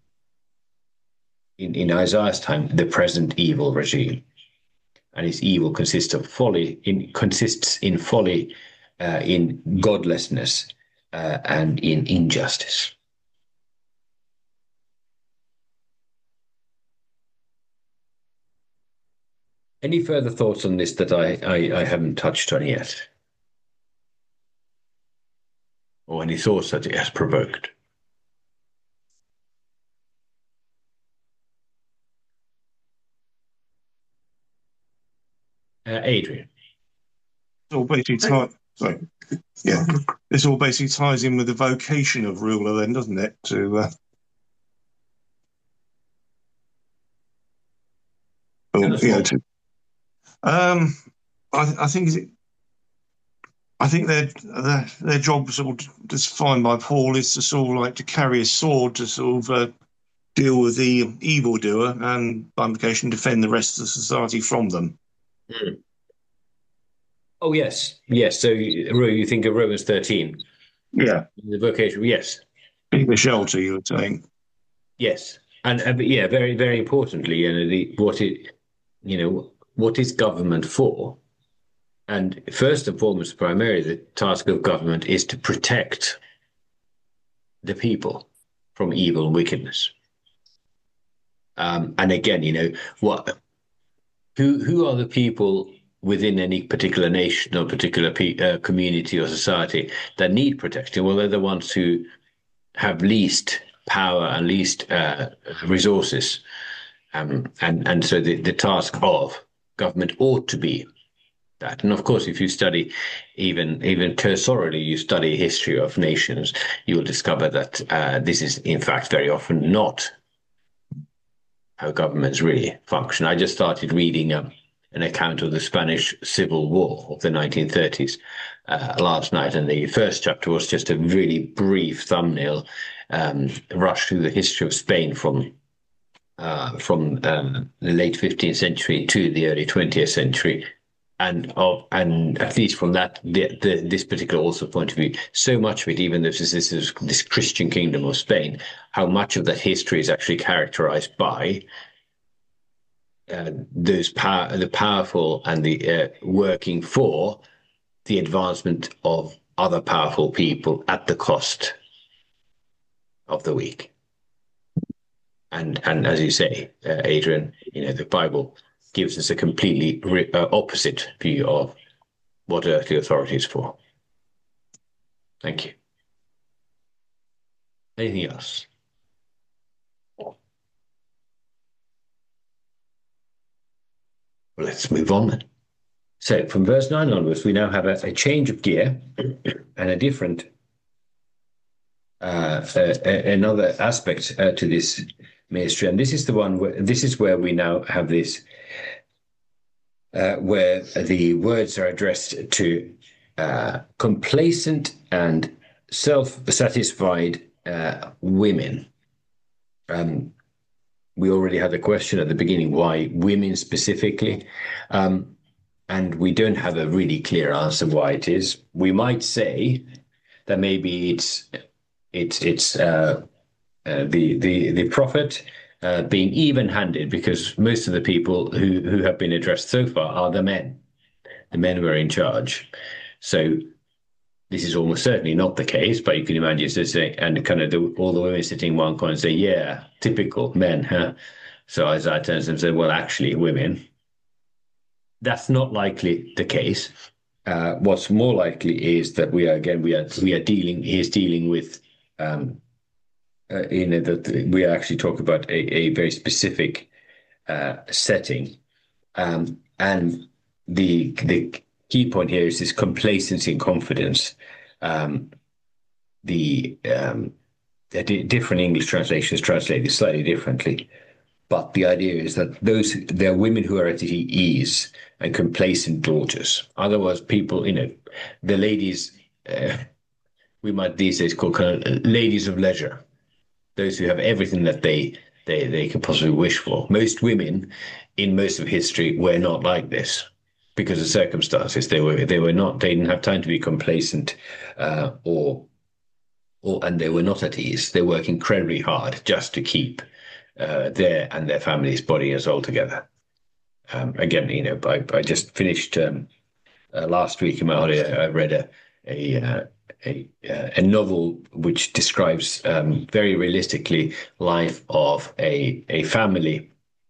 in, in Isaiah's time, the present evil regime. And its evil consists of folly, in, consists in folly, uh, in godlessness, uh, and in injustice. Any further thoughts on this that I, I, I haven't touched on yet? Or any thoughts that it has provoked? Uh, Adrian. It's all basically tie- sorry. Yeah, this all basically ties in with the vocation of ruler, then, doesn't it? To uh, oh, you know, to, um, I, I think is it. I think their their their job, sort of defined by Paul, is to sort of like to carry a sword to sort of uh, deal with the evildoer, and by implication defend the rest of the society from them. Mm. Oh yes, yes. So you think of Romans thirteen? Yeah, the vocation. Yes, being the shelter. You were saying. Yes, and uh, yeah, very very importantly, you know, the what it, you know, what is government for? And first and foremost, primarily, the task of government is to protect the people from evil and wickedness. Um, and again, you know, what, who who are the people within any particular nation or particular pe- uh, community or society that need protection? Well, they're the ones who have least power and least uh, resources. Um, and, and so the, the task of government ought to be that. And of course, if you study even even cursorily, you study history of nations, you will discover that uh, this is in fact very often not how governments really function. I just started reading um, an account of the Spanish Civil War of the nineteen thirties uh, last night, and the first chapter was just a really brief thumbnail um, rush through the history of Spain from uh, from um, the late fifteenth century to the early twentieth century. And of and at least from that the, the, this particular also point of view, so much of it, even though this is this, this Christian kingdom of Spain, how much of that history is actually characterized by uh, those power, the powerful and the uh, working for the advancement of other powerful people at the cost of the weak. And and as you say, uh, Adrian, you know, the Bible gives us a completely re- uh, opposite view of what earthly authority is for. Thank you. Anything else? Well, let's move on then. So from verse nine onwards, we now have a, a change of gear and a different, uh, uh, another aspect uh, to this ministry. And this is the one where, this is where we now have this Uh, where the words are addressed to uh, complacent and self-satisfied uh, women. Um, we already had a question at the beginning, why women specifically? Um, and we don't have a really clear answer why it is. We might say that maybe it's it's it's uh, uh, the the the prophet Uh, being even-handed, because most of the people who, who have been addressed so far are the men. The men were in charge. So this is almost certainly not the case, but you can imagine, so say, and kind of the, all the women sitting in one corner and say, yeah, typical men, huh? So Isaiah turns and says, well, actually, women. That's not likely the case. Uh, what's more likely is that we are, again, we are, we are dealing, he is dealing with um, Uh, you know, that we actually talk about a, a very specific uh, setting. Um, and the the key point here is this complacency and confidence. Um, the um, different English translations translate this slightly differently. But the idea is that those there are women who are at ease and complacent daughters. Otherwise, people, you know, the ladies, uh, we might these days call kind of ladies of leisure. Those who have everything that they, they, they could possibly wish for. Most women in most of history were not like this because of circumstances. They were they were not they didn't have time to be complacent uh, or or and they were not at ease. They worked incredibly hard just to keep uh, their and their families' body and soul together. Um, again, you know, I, I just finished um, uh, last week in my holiday. I read a a uh, A, uh, a novel which describes um, very realistically life of a a family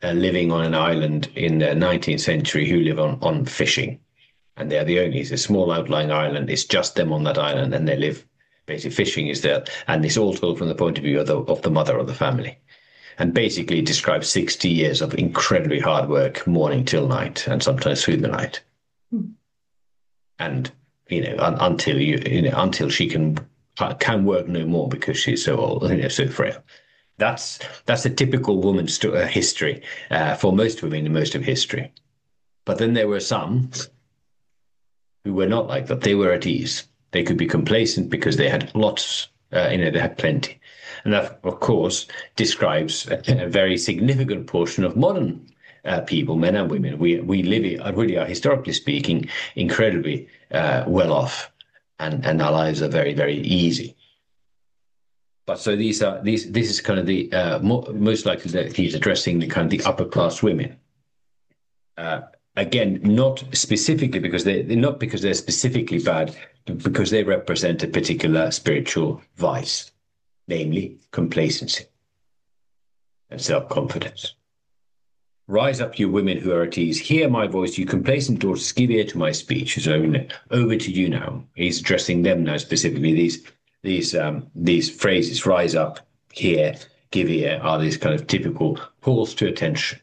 uh, living on an island in the nineteenth century who live on, on fishing. And they're the only, it's a small outlying island. It's just them on that island, and they live, basically fishing is there. And it's all told from the point of view of the, of the mother of the family. And basically it describes sixty years of incredibly hard work, morning till night, and sometimes through the night. Hmm. And, you know, un, until you, you know, until she can, can work no more because she's so old, you know, so frail. That's that's a typical woman's sto- uh, history uh, for most women in most of history. But then there were some who were not like that. They were at ease. They could be complacent because they had lots, uh, you know, they had plenty. And that, of course, describes a, a very significant portion of modern uh, people, men and women. We we live, really are, historically speaking, incredibly uh, well off, and, and our lives are very, very easy. But so these are these. This is kind of the uh, mo- most likely that he's addressing the kind of the upper class women. Uh, Again, not specifically because they they're not because they're specifically bad, but because they represent a particular spiritual vice, namely complacency and self-confidence. Rise up, you women who are at ease. Hear my voice, you complacent daughters. Give ear to my speech. So over to you now. He's addressing them now specifically. These these um, these phrases, rise up, hear, give ear, are these kind of typical calls to attention.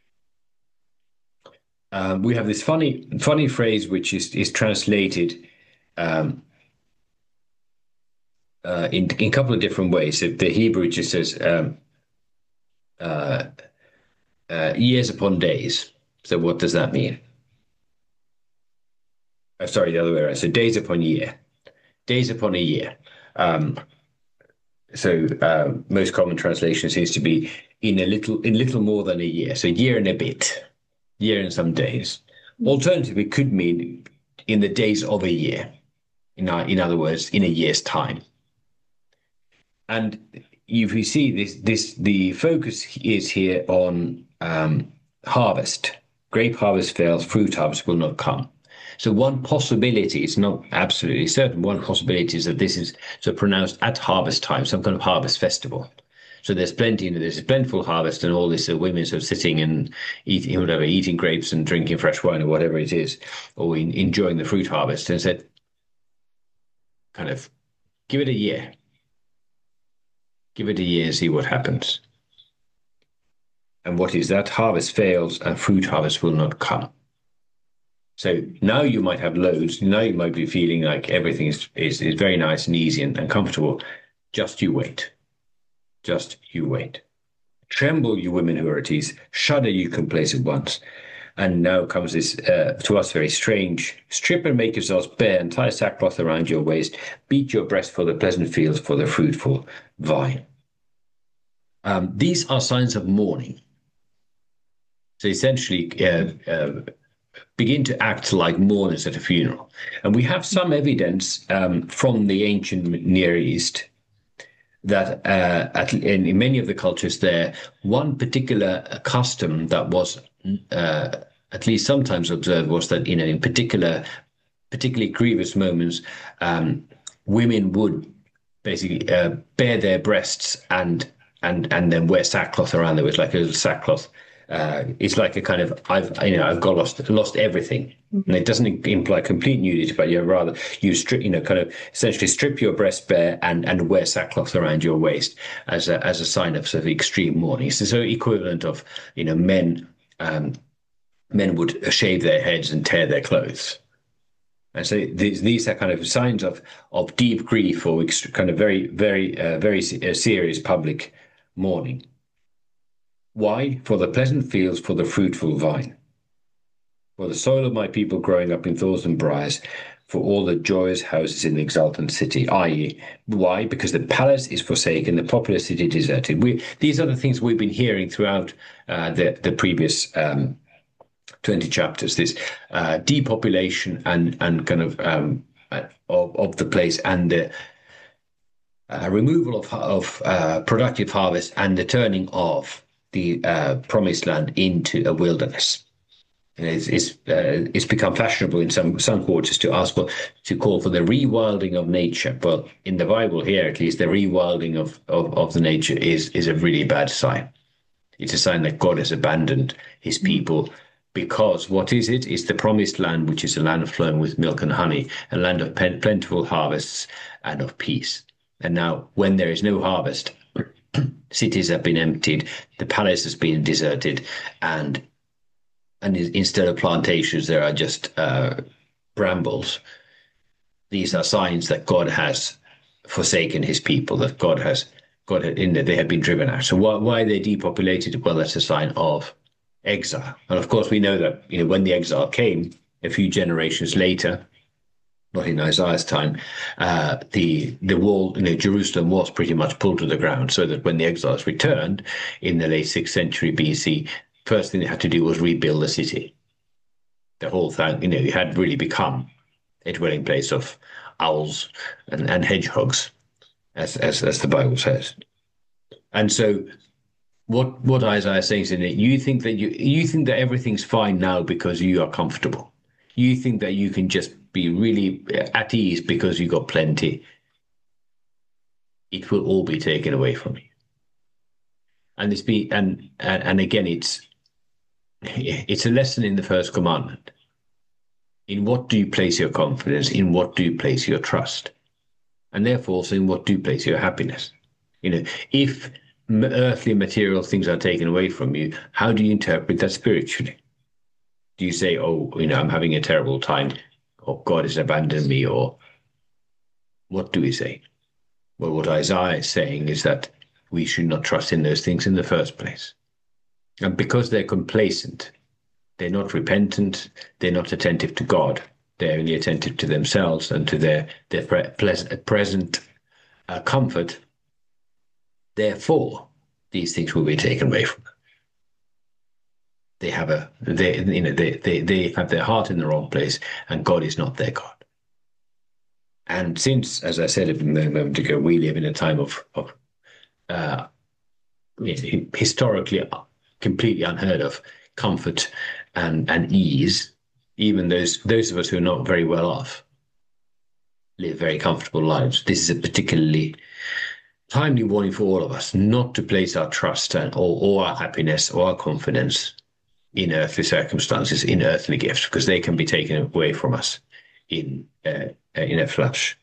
Um, we have this funny, funny phrase which is is translated um, uh, in in a couple of different ways. So the Hebrew just says um, uh, uh, years upon days. So what does that mean? Oh, sorry, the other way around. So days upon year, days upon a year. Um, so uh, most common translation seems to be in a little, in little more than a year. So year and a bit. Year and some days. Alternatively, it could mean in the days of a year. In, our, in other words, in a year's time. And if you see this, this the focus is here on um, harvest. Grape harvest fails, fruit harvest will not come. So one possibility, it's not absolutely certain, one possibility is that this is so pronounced at harvest time, some kind of harvest festival. So there's plenty, you know, there's a plentiful harvest, and all this uh, women sort of sitting and eating, whatever, eating grapes and drinking fresh wine or whatever it is, or in, enjoying the fruit harvest, and said, kind of, give it a year. Give it a year, see what happens. And what is that? Harvest fails and fruit harvest will not come. So now you might have loads. Now you might be feeling like everything is, is, is very nice and easy and, and comfortable. Just you wait. Just you wait. Tremble, you women who are at ease. Shudder, you complacent ones. And now comes this, uh, to us, very strange. Strip and make yourselves bare, and tie sackcloth around your waist. Beat your breast for the pleasant fields, for the fruitful vine. Um, these are signs of mourning. So essentially, uh, uh, begin to act like mourners at a funeral. And we have some evidence um, from the ancient Near East that uh, at, in, in many of the cultures there, one particular custom that was uh, at least sometimes observed was that you know, in particular, particularly grievous moments, um, women would basically uh, bare their breasts and and and then wear sackcloth around them. It was like a little sackcloth. Uh, it's like a kind of I've you know I've got lost lost everything, mm-hmm. And it doesn't imply complete nudity, but you rather you strip you know kind of essentially strip your breast bare and and wear sackcloth around your waist as a as a sign of sort of extreme mourning. It's the sort of equivalent of you know men um, men would shave their heads and tear their clothes, and so these these are kind of signs of of deep grief or kind of very very uh, very serious public mourning. Why? For the pleasant fields, for the fruitful vine, for the soil of my people growing up in thorns and briars, for all the joyous houses in the exultant city. that is, why? Because the palace is forsaken, the populous city deserted. We, these are the things we've been hearing throughout uh, the, the previous um, twenty chapters, this uh, depopulation and, and kind of, um, of, of the place, and the uh, removal of, of uh, productive harvest and the turning of the uh, promised land into a wilderness. And it's it's, uh, it's become fashionable in some some quarters to ask for to call for the rewilding of nature. But in the Bible here, at least, the rewilding of, of, of the nature is is a really bad sign. It's a sign that God has abandoned his people, because what is it? It's the promised land, which is a land flowing with milk and honey, a land of plentiful harvests and of peace. And now, when there is no harvest, cities have been emptied, the palace has been deserted, and and instead of plantations, there are just uh, brambles. These are signs that God has forsaken his people, that God has God in that they have been driven out. So why, why are they depopulated? Well, that's a sign of exile. And of course, we know that, you know, when the exile came a few generations later, not in Isaiah's time, uh, the the wall, you know, Jerusalem was pretty much pulled to the ground, so that when the exiles returned in the late sixth century B C, first thing they had to do was rebuild the city. The whole thing, you know, it had really become a dwelling place of owls and, and hedgehogs, as, as as the Bible says. And so what what Isaiah is saying is that you think that you you think that everything's fine now because you are comfortable. You think that you can just be really at ease because you got plenty. It will all be taken away from you. And this be and and, and again, it's it's a lesson in the first commandment. In what do you place your confidence? In what do you place your trust? And therefore, also in what do you place your happiness? You know, if earthly material things are taken away from you, how do you interpret that spiritually? Do you say, oh, you know, I'm having a terrible time, or God has abandoned me, or what do we say? Well, what Isaiah is saying is that we should not trust in those things in the first place. And because they're complacent, they're not repentant, they're not attentive to God, they're only attentive to themselves and to their, their pre- pleasant, present uh, comfort. Therefore, these things will be taken away from them. They have a they you know they, they they have their heart in the wrong place, and God is not their God. And since, as I said a moment ago, we live in a time of of uh, historically completely unheard of comfort and and ease, even those those of us who are not very well off live very comfortable lives. This is a particularly timely warning for all of us not to place our trust and or, or our happiness or our confidence in earthly circumstances, in earthly gifts, because they can be taken away from us in uh, in a flash.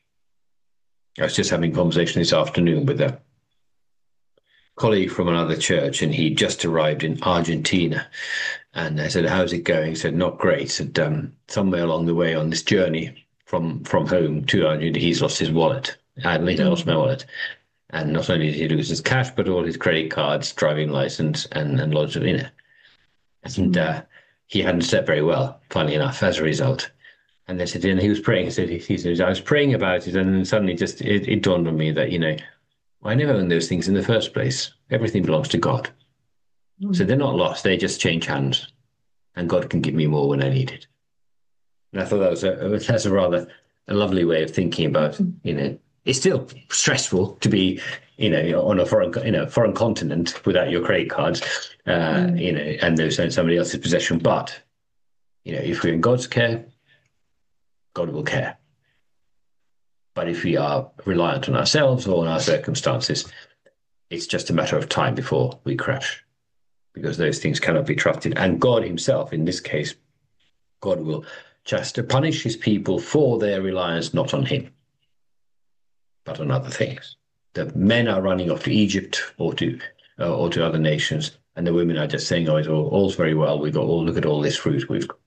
I was just having a conversation this afternoon with a colleague from another church, and he just arrived in Argentina. And I said, how's it going? He said, not great. He said, um, somewhere along the way on this journey from, from home to Argentina, he's lost his wallet. I later lost my wallet. And not only did he lose his cash, but all his credit cards, driving license, and, and lots of, you know. And uh, he hadn't slept very well, funnily enough, as a result. And they said, and he was praying. He said, he, he said, I was praying about it, and then suddenly just it, it dawned on me that, you know, I never owned those things in the first place. Everything belongs to God. Mm-hmm. So they're not lost. They just change hands, and God can give me more when I need it. And I thought that was a that's a rather a lovely way of thinking about, you know, it's still stressful to be, you know, on a foreign, you know, foreign continent without your credit cards, uh, mm. you know, and those in somebody else's possession. But, you know, if we're in God's care, God will care. But if we are reliant on ourselves or on our circumstances, it's just a matter of time before we crash, because those things cannot be trusted. And God himself, in this case, God will just punish his people for their reliance not on him, but on other things. The men are running off to Egypt or to uh, or to other nations, and the women are just saying, "Oh, it's all, all's very well. We've got all look at all this fruit we've got."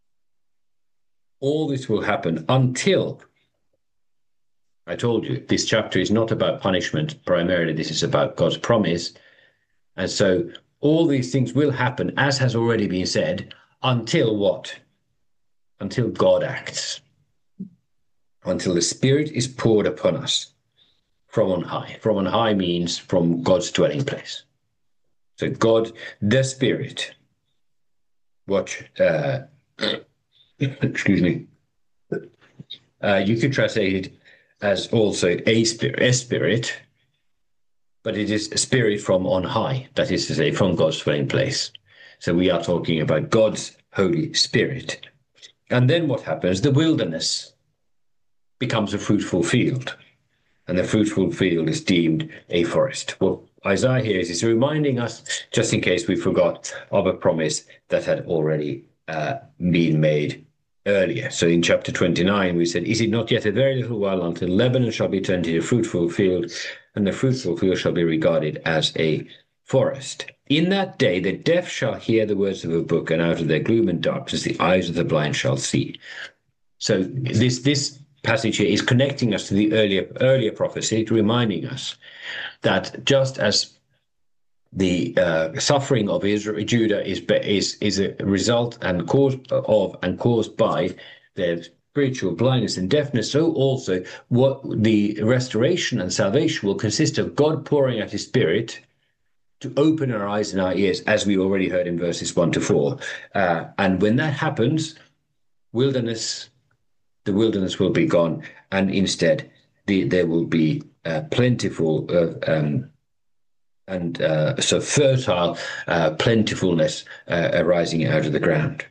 All this will happen until, I told you, this chapter is not about punishment primarily. This is about God's promise, and so all these things will happen, as has already been said, until what? Until God acts. Until the Spirit is poured upon us from on high. From on high means from God's dwelling place. So God, the Spirit, watch, uh, excuse me, uh, you could translate it as also a spirit, a spirit, but it is a spirit from on high, that is to say, from God's dwelling place. So we are talking about God's Holy Spirit. And then what happens? The wilderness becomes a fruitful field, and the fruitful field is deemed a forest. Well, Isaiah here is, is reminding us, just in case we forgot, of a promise that had already uh, been made earlier. So in chapter twenty-nine, we said, is it not yet a very little while until Lebanon shall be turned into a fruitful field, and the fruitful field shall be regarded as a forest? In that day, the deaf shall hear the words of a book, and out of their gloom and darkness, the eyes of the blind shall see. So this, this passage here is connecting us to the earlier, earlier prophecy, reminding us that just as the uh, suffering of Israel, Judah is is is a result and cause of and caused by their spiritual blindness and deafness, so also what the restoration and salvation will consist of God pouring out His Spirit to open our eyes and our ears, as we already heard in verses one to four. Uh, and when that happens, wilderness, the wilderness will be gone, and instead the, there will be uh, plentiful uh, um, and uh, so fertile uh, plentifulness uh, arising out of the ground.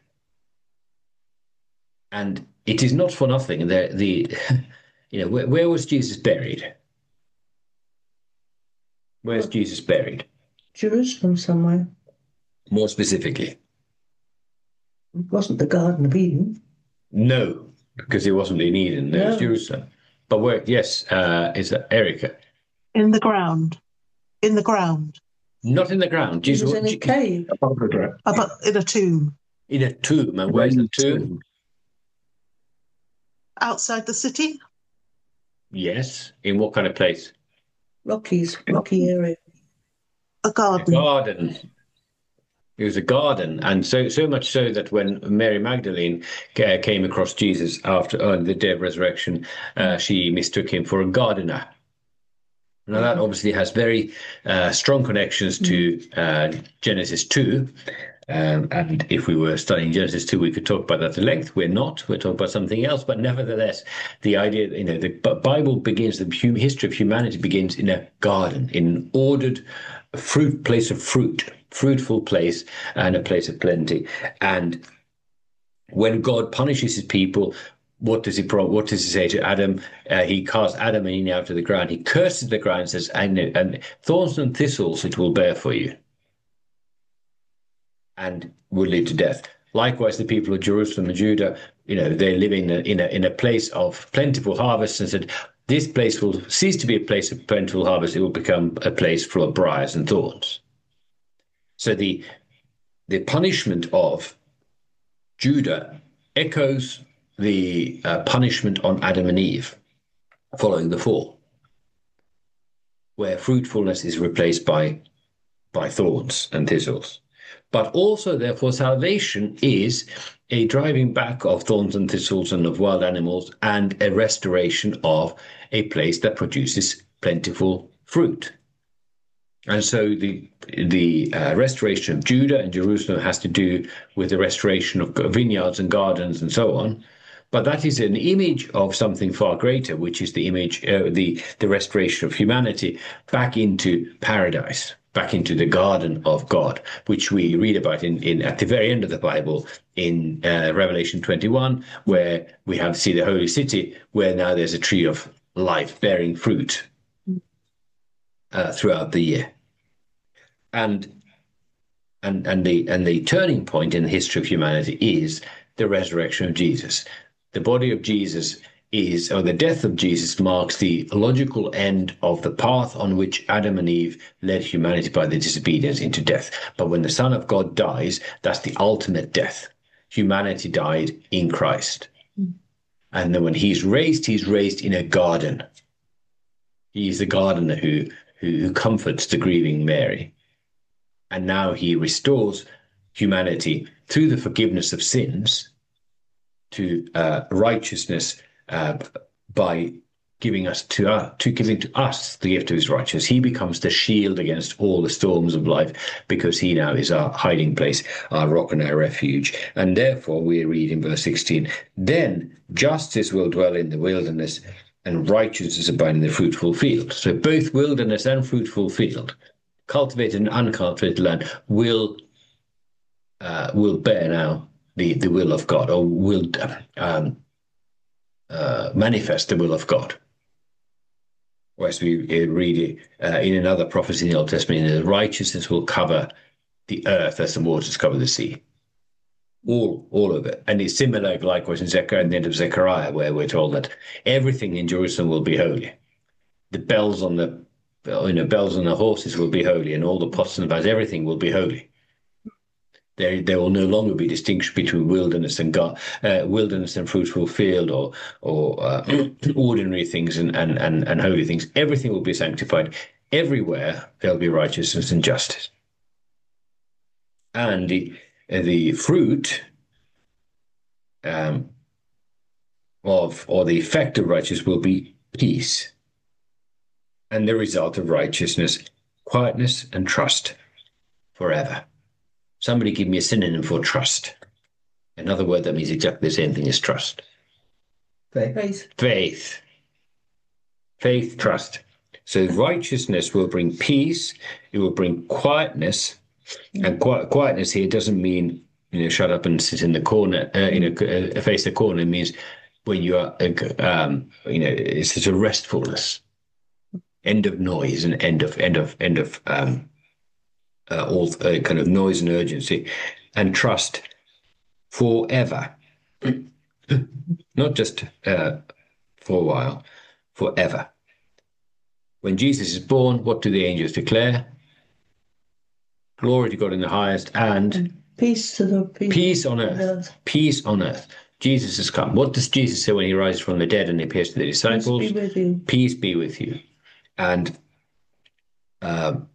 And it is not for nothing that the, you know, where, where was Jesus buried? Where's Jesus buried? Jerusalem somewhere. More specifically? It wasn't the Garden of Eden. No, because it wasn't in Eden. It was No. Jerusalem. But where? Yes, uh, is that Erica? In the ground. In the ground. Not in the ground. He Jesus was in a cave. Above the ground. About in a tomb. in a tomb. And where's the tomb? Outside the city. Yes. In what kind of place? Rockies, rocky area. A A garden. garden. It was a garden, and so so much so that when Mary Magdalene ca- came across Jesus after on the day of resurrection, uh, she mistook him for a gardener. Now that obviously has very uh, strong connections to uh, Genesis two, um, and if we were studying Genesis two, we could talk about that at length. We're not. We're talking about something else. But nevertheless, the idea, you know, the B- Bible begins, the hum- history of humanity begins in a garden, in an ordered fruit place of fruit, fruitful place, and a place of plenty. And when God punishes His people, what does he pro- what does he say to Adam? Uh, he casts Adam and Eve out of the ground. He curses the ground and says, and, and thorns and thistles it will bear for you, and will lead to death. Likewise, the people of Jerusalem and Judah, you know, they're living in a, in a, in a place of plentiful harvest, and said, this place will cease to be a place of plentiful harvest. It will become a place full of briars and thorns. So the the punishment of Judah echoes the uh, punishment on Adam and Eve following the fall, where fruitfulness is replaced by by thorns and thistles. But also, therefore, salvation is a driving back of thorns and thistles and of wild animals, and a restoration of a place that produces plentiful fruit. And so the the uh, restoration of Judah and Jerusalem has to do with the restoration of vineyards and gardens and so on. But that is an image of something far greater, which is the image, uh, the the restoration of humanity back into paradise, back into the garden of God, which we read about in, in at the very end of the Bible in uh, Revelation twenty-one, where we have see the holy city, where now there's a tree of life bearing fruit uh, throughout the year. And and and the and the turning point in the history of humanity is the resurrection of Jesus. The body of Jesus is, or the death of Jesus marks the logical end of the path on which Adam and Eve led humanity by their disobedience into death. But when the Son of God dies, that's the ultimate death. Humanity died in Christ. Mm. And then when he's raised, he's raised in a garden. He's the gardener who, who, who comforts the grieving Mary. And now he restores humanity through the forgiveness of sins to uh, righteousness uh, by giving us to uh, to giving to us the gift of his righteousness. He becomes the shield against all the storms of life, because he now is our hiding place, our rock and our refuge. And therefore we read in verse sixteen, then justice will dwell in the wilderness, and righteousness abide in the fruitful field. So both wilderness and fruitful field, cultivated and uncultivated land, will uh, will bear now the, the will of God, or will um, uh, manifest the will of God. as we uh, read it uh, in another prophecy in the Old Testament, the righteousness will cover the earth as the waters cover the sea. All, all of it. And it's similar, likewise, in Zechariah, in the end of Zechariah, where we're told that everything in Jerusalem will be holy. The bells on the, you know, bells on the horses will be holy, and all the pots and pans, everything will be holy. There, there will no longer be distinction between wilderness and God, uh, wilderness and fruitful field, or or uh, ordinary things and, and, and, and holy things. Everything will be sanctified. Everywhere there'll be righteousness and justice. And the the fruit um, of, or the effect of righteousness will be peace. And the result of righteousness, quietness and trust forever. Somebody give me a synonym for trust. Another word that means exactly the same thing as trust. Faith. Faith. Faith. Faith, trust. So righteousness will bring peace. It will bring quietness. And quiet, quietness here doesn't mean, you know, shut up and sit in the corner, uh, you know, uh, face the corner. It means when you are, uh, um, you know, it's such a restfulness. End of noise and end of, end of, end of, um, uh, all uh, kind of noise and urgency, and trust forever. Not just uh, for a while, forever. When Jesus is born, what do the angels declare? Glory to God in the highest, and, And peace to the people. Peace on earth. earth. Peace on earth. Jesus has come. What does Jesus say when he rises from the dead and he appears to the disciples? Peace be with you. Peace be with you. And um,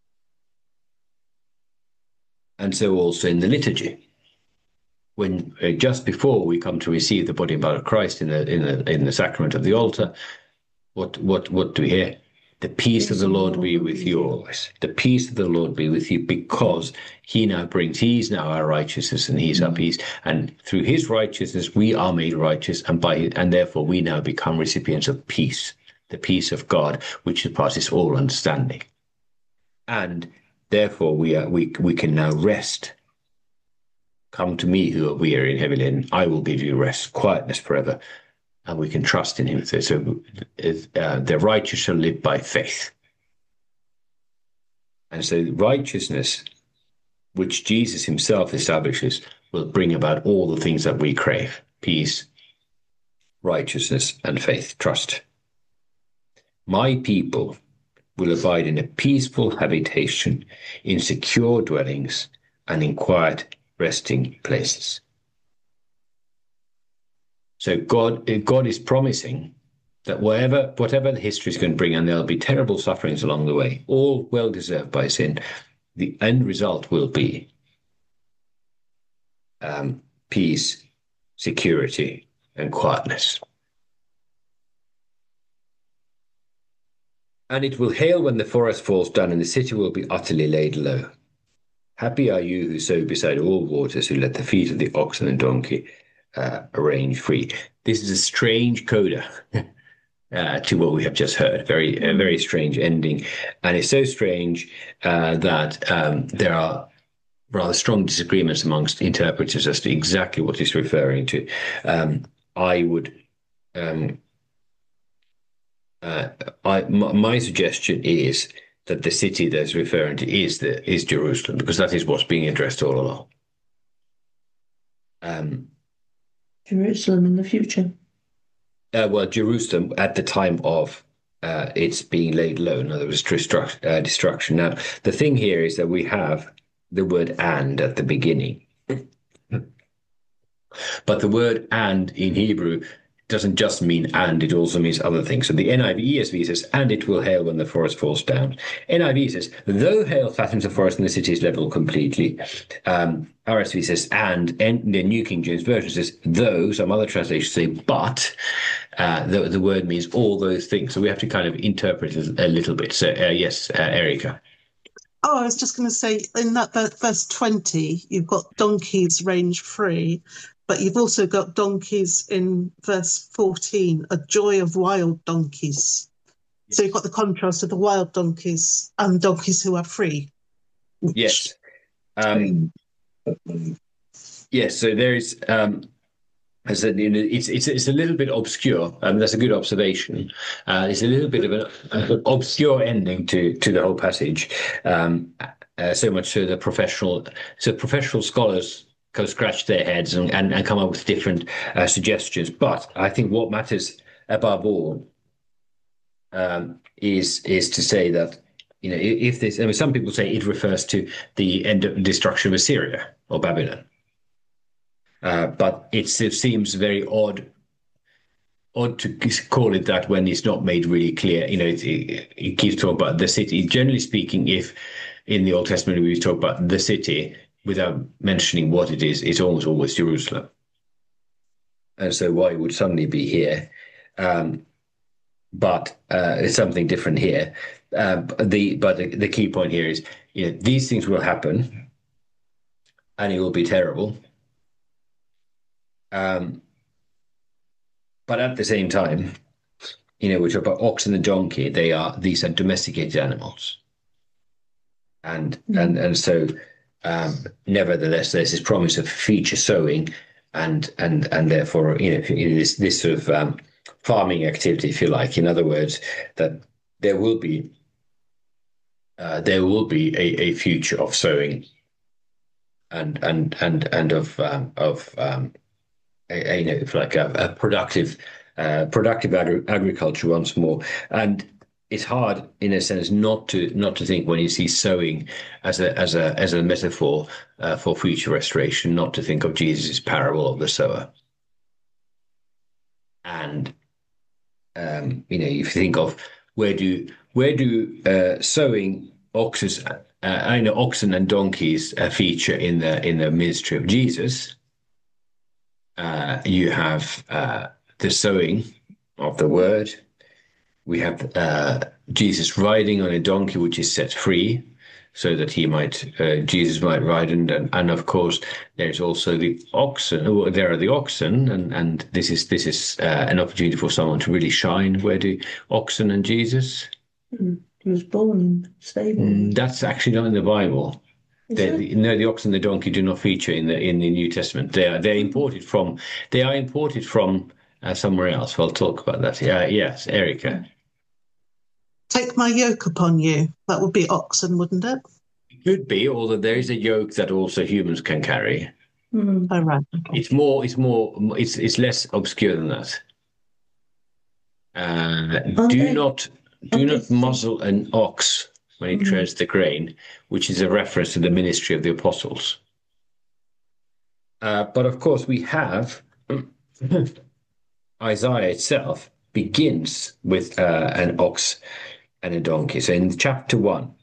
and so also in the liturgy, when uh, just before we come to receive the body and blood of Christ in the in the in the sacrament of the altar, what what what do we hear? The peace of the Lord be with you always. The peace of the Lord be with you, because he now brings, he's now our righteousness, and he's our peace. And through his righteousness, we are made righteous, and by and therefore we now become recipients of peace, the peace of God, which surpasses all understanding. And therefore we are we we can now rest. Come to me who are weary and heavy laden, I will give you rest, quietness forever. And we can trust in him. So, so uh, the righteous shall live by faith. And so righteousness, which Jesus himself establishes, will bring about all the things that we crave: peace, righteousness, and faith, trust. My people will abide in a peaceful habitation, in secure dwellings, and in quiet resting places. So God, God is promising that whatever, whatever the history is going to bring, and there'll be terrible sufferings along the way, all well deserved by sin, the end result will be um, peace, security, and quietness. And it will hail when the forest falls down, and the city will be utterly laid low. Happy are you who sow beside all waters, who let the feet of the ox and the donkey Uh, arrange free. This is a strange coda uh, to what we have just heard. Very, a very strange ending, and it's so strange uh, that um, there are rather strong disagreements amongst interpreters as to exactly what it's referring to. Um, I would, um, uh, I my, my suggestion is that the city that's referring to is the is Jerusalem, because that is what's being addressed all along. Um, Jerusalem in the future. Uh, well, Jerusalem at the time of uh, its being laid low, in other words, destruct, uh, destruction. Now, the thing here is that we have the word "and" at the beginning. But the word "and" in Hebrew doesn't just mean "and," it also means other things. So the N I V E S V says, "and it will hail when the forest falls down." N I V says, "though hail flattens the forest and the city is leveled completely." Um, R S V says, "and," and the New King James Version says, "though." Some other translations say, "but." Uh, the, the word means all those things. So we have to kind of interpret it a little bit. So, uh, yes, uh, Erica. Oh, I was just going to say, in that verse twenty, you've got donkeys range free, but you've also got donkeys in verse fourteen, a joy of wild donkeys. Yes. So you've got the contrast of the wild donkeys and donkeys who are free. Which... Yes. Um, yes, so there is... Um, As I said, you know, it's it's it's a little bit obscure, and that's a good observation. Uh, it's a little bit of an, an obscure ending to to the whole passage. Um, uh, so much so that professional so professional scholars kind of scratch their heads and, and, and come up with different uh, suggestions. But I think what matters above all um, is is to say that, you know, if this, I mean, some people say it refers to the end of destruction of Assyria or Babylon. Uh, but it's, it seems very odd, odd to call it that when it's not made really clear. You know, it, it, it keeps talking about the city. Generally speaking, if in the Old Testament we talk about the city without mentioning what it is, it's almost always Jerusalem. And so why it would suddenly be here? Um, but uh, it's something different here. Uh, the but the, the key point here is, you know, these things will happen, and it will be terrible. Um, but at the same time, you know, we talk about ox and the donkey. They are these are domesticated animals, and mm. and and so, um, nevertheless, there's this promise of future sowing, and and and therefore, you know, this this sort of um, farming activity, if you like. In other words, that there will be uh, there will be a, a future of sowing, and and and and of um, of um, A, you know, like a, a productive, uh, productive agri- agriculture once more. And it's hard, in a sense, not to not to think when you see sowing as a as a as a metaphor uh, for future restoration, not to think of Jesus' parable of the sower. And um, you know, if you think of where do where do uh, sowing oxes, uh, I know oxen and donkeys uh, feature in the in the ministry of Jesus. Uh, you have uh, the sowing of the word. We have uh, Jesus riding on a donkey, which is set free, so that he might, uh, Jesus might ride, and, and and of course there's also the oxen. Oh, there are the oxen, and and this is this is uh, an opportunity for someone to really shine. Where do oxen and Jesus? Mm, he was born in stable. Mm, that's actually not in the Bible. The, no, the ox and the donkey do not feature in the in the New Testament. They are they're imported from they are imported from uh, somewhere else. We'll talk about that. Yeah, yes, Erica. Take my yoke upon you. That would be oxen, wouldn't it? It could be, although there is a yoke that also humans can carry. Mm. Oh, right. Okay. It's more. It's more. It's it's less obscure than that. Uh, do they, not do not muzzle an ox when he mm-hmm. treads the grain, which is a reference to the ministry of the apostles. Uh, but of course, we have Isaiah itself begins with uh, an ox and a donkey. So in chapter one,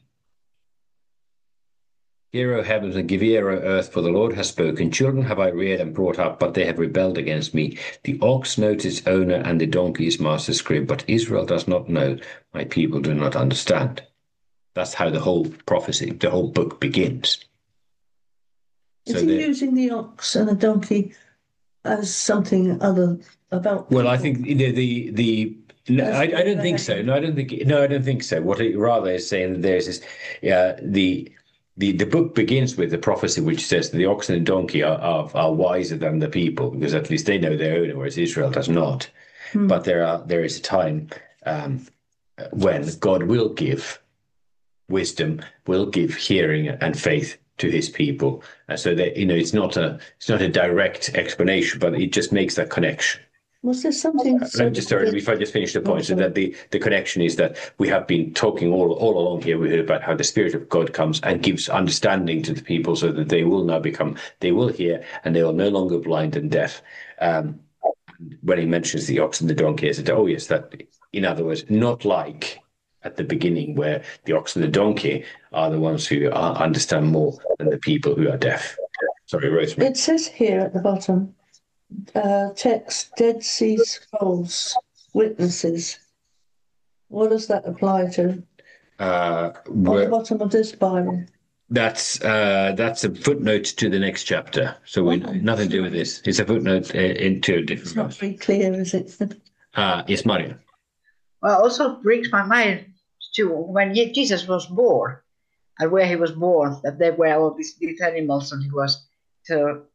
hear, O heavens, and give ear, O earth, for the Lord has spoken. Children have I reared and brought up, but they have rebelled against me. The ox knows its owner, and the donkey its master's crib, but Israel does not know. My people do not understand. That's how the whole prophecy, the whole book begins. Is so he using the ox and the donkey as something other about? Well, people? I think you know, the the. No, I, I don't think so. No, I don't think. No, I don't think so. What it rather is saying that there's this, yeah, the the the book begins with the prophecy which says that the ox and the donkey are are, are wiser than the people, because at least they know their owner, whereas Israel does not. Hmm. But there are there is a time um, when God will give wisdom, will give hearing and faith to his people, and so that, you know, it's not a it's not a direct explanation, but it just makes that connection. Was there something? Uh, let me just sorry, if I just finish the point, so that the the connection is that we have been talking all all along here. We heard about how the Spirit of God comes and gives understanding to the people, so that they will now become they will hear, and they are no longer blind and deaf. Um, when he mentions the ox and the donkey, I said, oh yes, that, in other words, not like at the beginning, where the ox and the donkey are the ones who are, understand more than the people who are deaf. Sorry, Rosemary. It says here at the bottom, uh, text, Dead Sea Scrolls, witnesses. What does that apply to? Uh, On the bottom of this Bible. That's uh, that's a footnote to the next chapter. So we oh, nothing to do with this. It's a footnote uh, into a different. It's not very clear, is it? Uh, yes, Maria. Well, also brings my mind to when Jesus was born, and where he was born, that there were all these, these animals, and he was so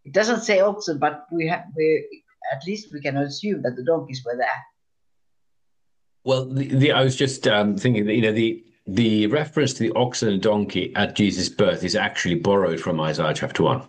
It doesn't say oxen, but we have we at least we can assume that the donkeys were there. Well, the, the, I was just um, thinking that, you know, the the reference to the oxen and donkey at Jesus' birth is actually borrowed from Isaiah chapter one.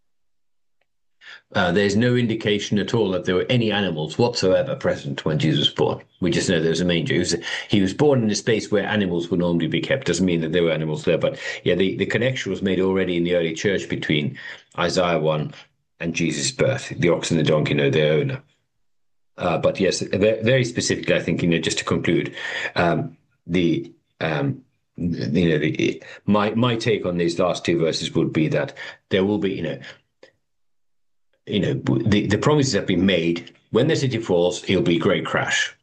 Uh, there's no indication at all that there were any animals whatsoever present when Jesus was born. We just know there was a manger. He was, he was born in a space where animals would normally be kept. Doesn't mean that there were animals there, but yeah, the, the connection was made already in the early church between Isaiah one and Jesus' birth. The ox and the donkey know their owner. Uh, but yes, very specifically, I think, you know, just to conclude, um, the um, you know, the, my my take on these last two verses would be that there will be, you know, you know, the, the promises have been made. When the city falls, it'll be a great crash.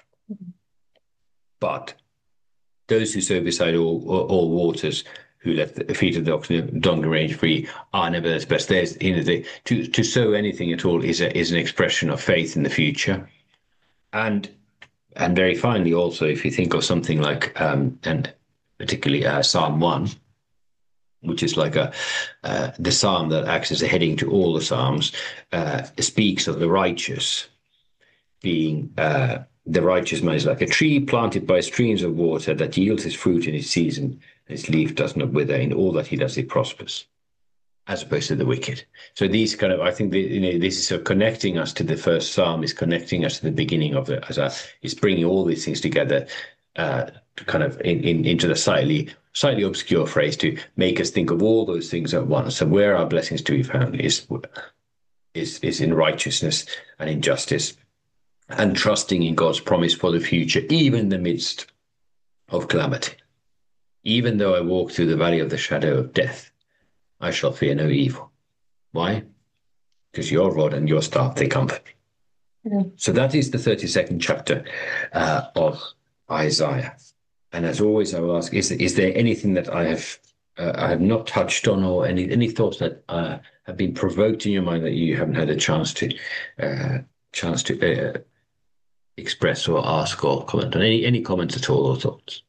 But those who sow beside all, all, all waters, who let the feet of the oxen and donkey range free, are nevertheless blessed. There's, you know, the, to to sow anything at all is a, is an expression of faith in the future, and and very finally, also, if you think of something like um, and particularly uh, Psalm one, which is like a uh, the psalm that acts as a heading to all the psalms, uh, speaks of the righteous being uh, the righteous man is like a tree planted by streams of water that yields its fruit in its season, and its leaf does not wither. In all that he does, he prospers, as opposed to the wicked. So these kind of, I think, the, you know, this is sort of connecting us to the first psalm, is connecting us to the beginning of the, as a, is bringing all these things together, uh, to kind of in, in into the slightly slightly obscure phrase to make us think of all those things at once. So where our blessings to be found is is is in righteousness and in justice, and trusting in God's promise for the future, even in the midst of calamity. Even though I walk through the valley of the shadow of death, I shall fear no evil. Why? Because your rod and your staff, they comfort me. Yeah. So that is the thirty-second chapter uh, of Isaiah. And as always, I will ask, is, is there anything that I have uh, I have not touched on, or any, any thoughts that uh, have been provoked in your mind that you haven't had a chance to uh, chance to uh, express or ask or comment on? Any, any comments at all or thoughts?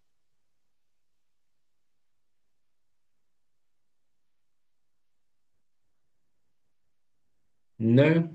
No?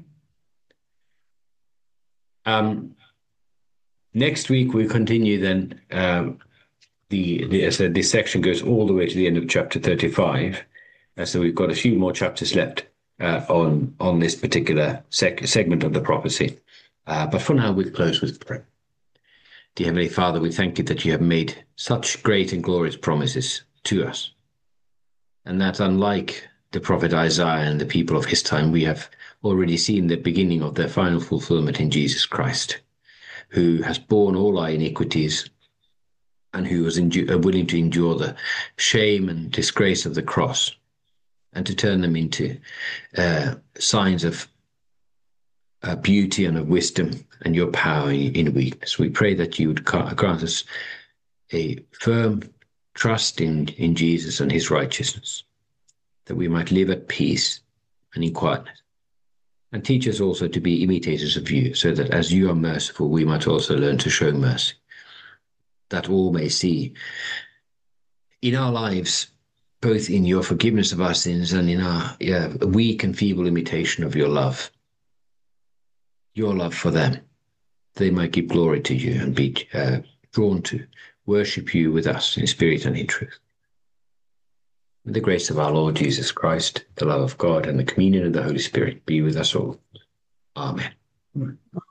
Um, next week we continue then. Um, the, the as I said, this section goes all the way to the end of chapter thirty-five. Uh, so we've got a few more chapters left uh, on on this particular sec segment of the prophecy. Uh, but for now, we'll close with prayer. Dear Heavenly Father, we thank you that you have made such great and glorious promises to us, and that unlike the prophet Isaiah and the people of his time, we have already seen the beginning of their final fulfillment in Jesus Christ, who has borne all our iniquities and who was willing to endure the shame and disgrace of the cross and to turn them into uh, signs of uh, beauty and of wisdom and your power in weakness. We pray that you would grant us a firm trust in, in Jesus and his righteousness, that we might live at peace and in quietness. And teach us also to be imitators of you, so that as you are merciful, we might also learn to show mercy, that all may see in our lives, both in your forgiveness of our sins and in our yeah, weak and feeble imitation of your love, your love for them, they might give glory to you and be uh, drawn to worship you with us in spirit and in truth. With the grace of our Lord Jesus Christ, the love of God, and the communion of the Holy Spirit be with us all. Amen.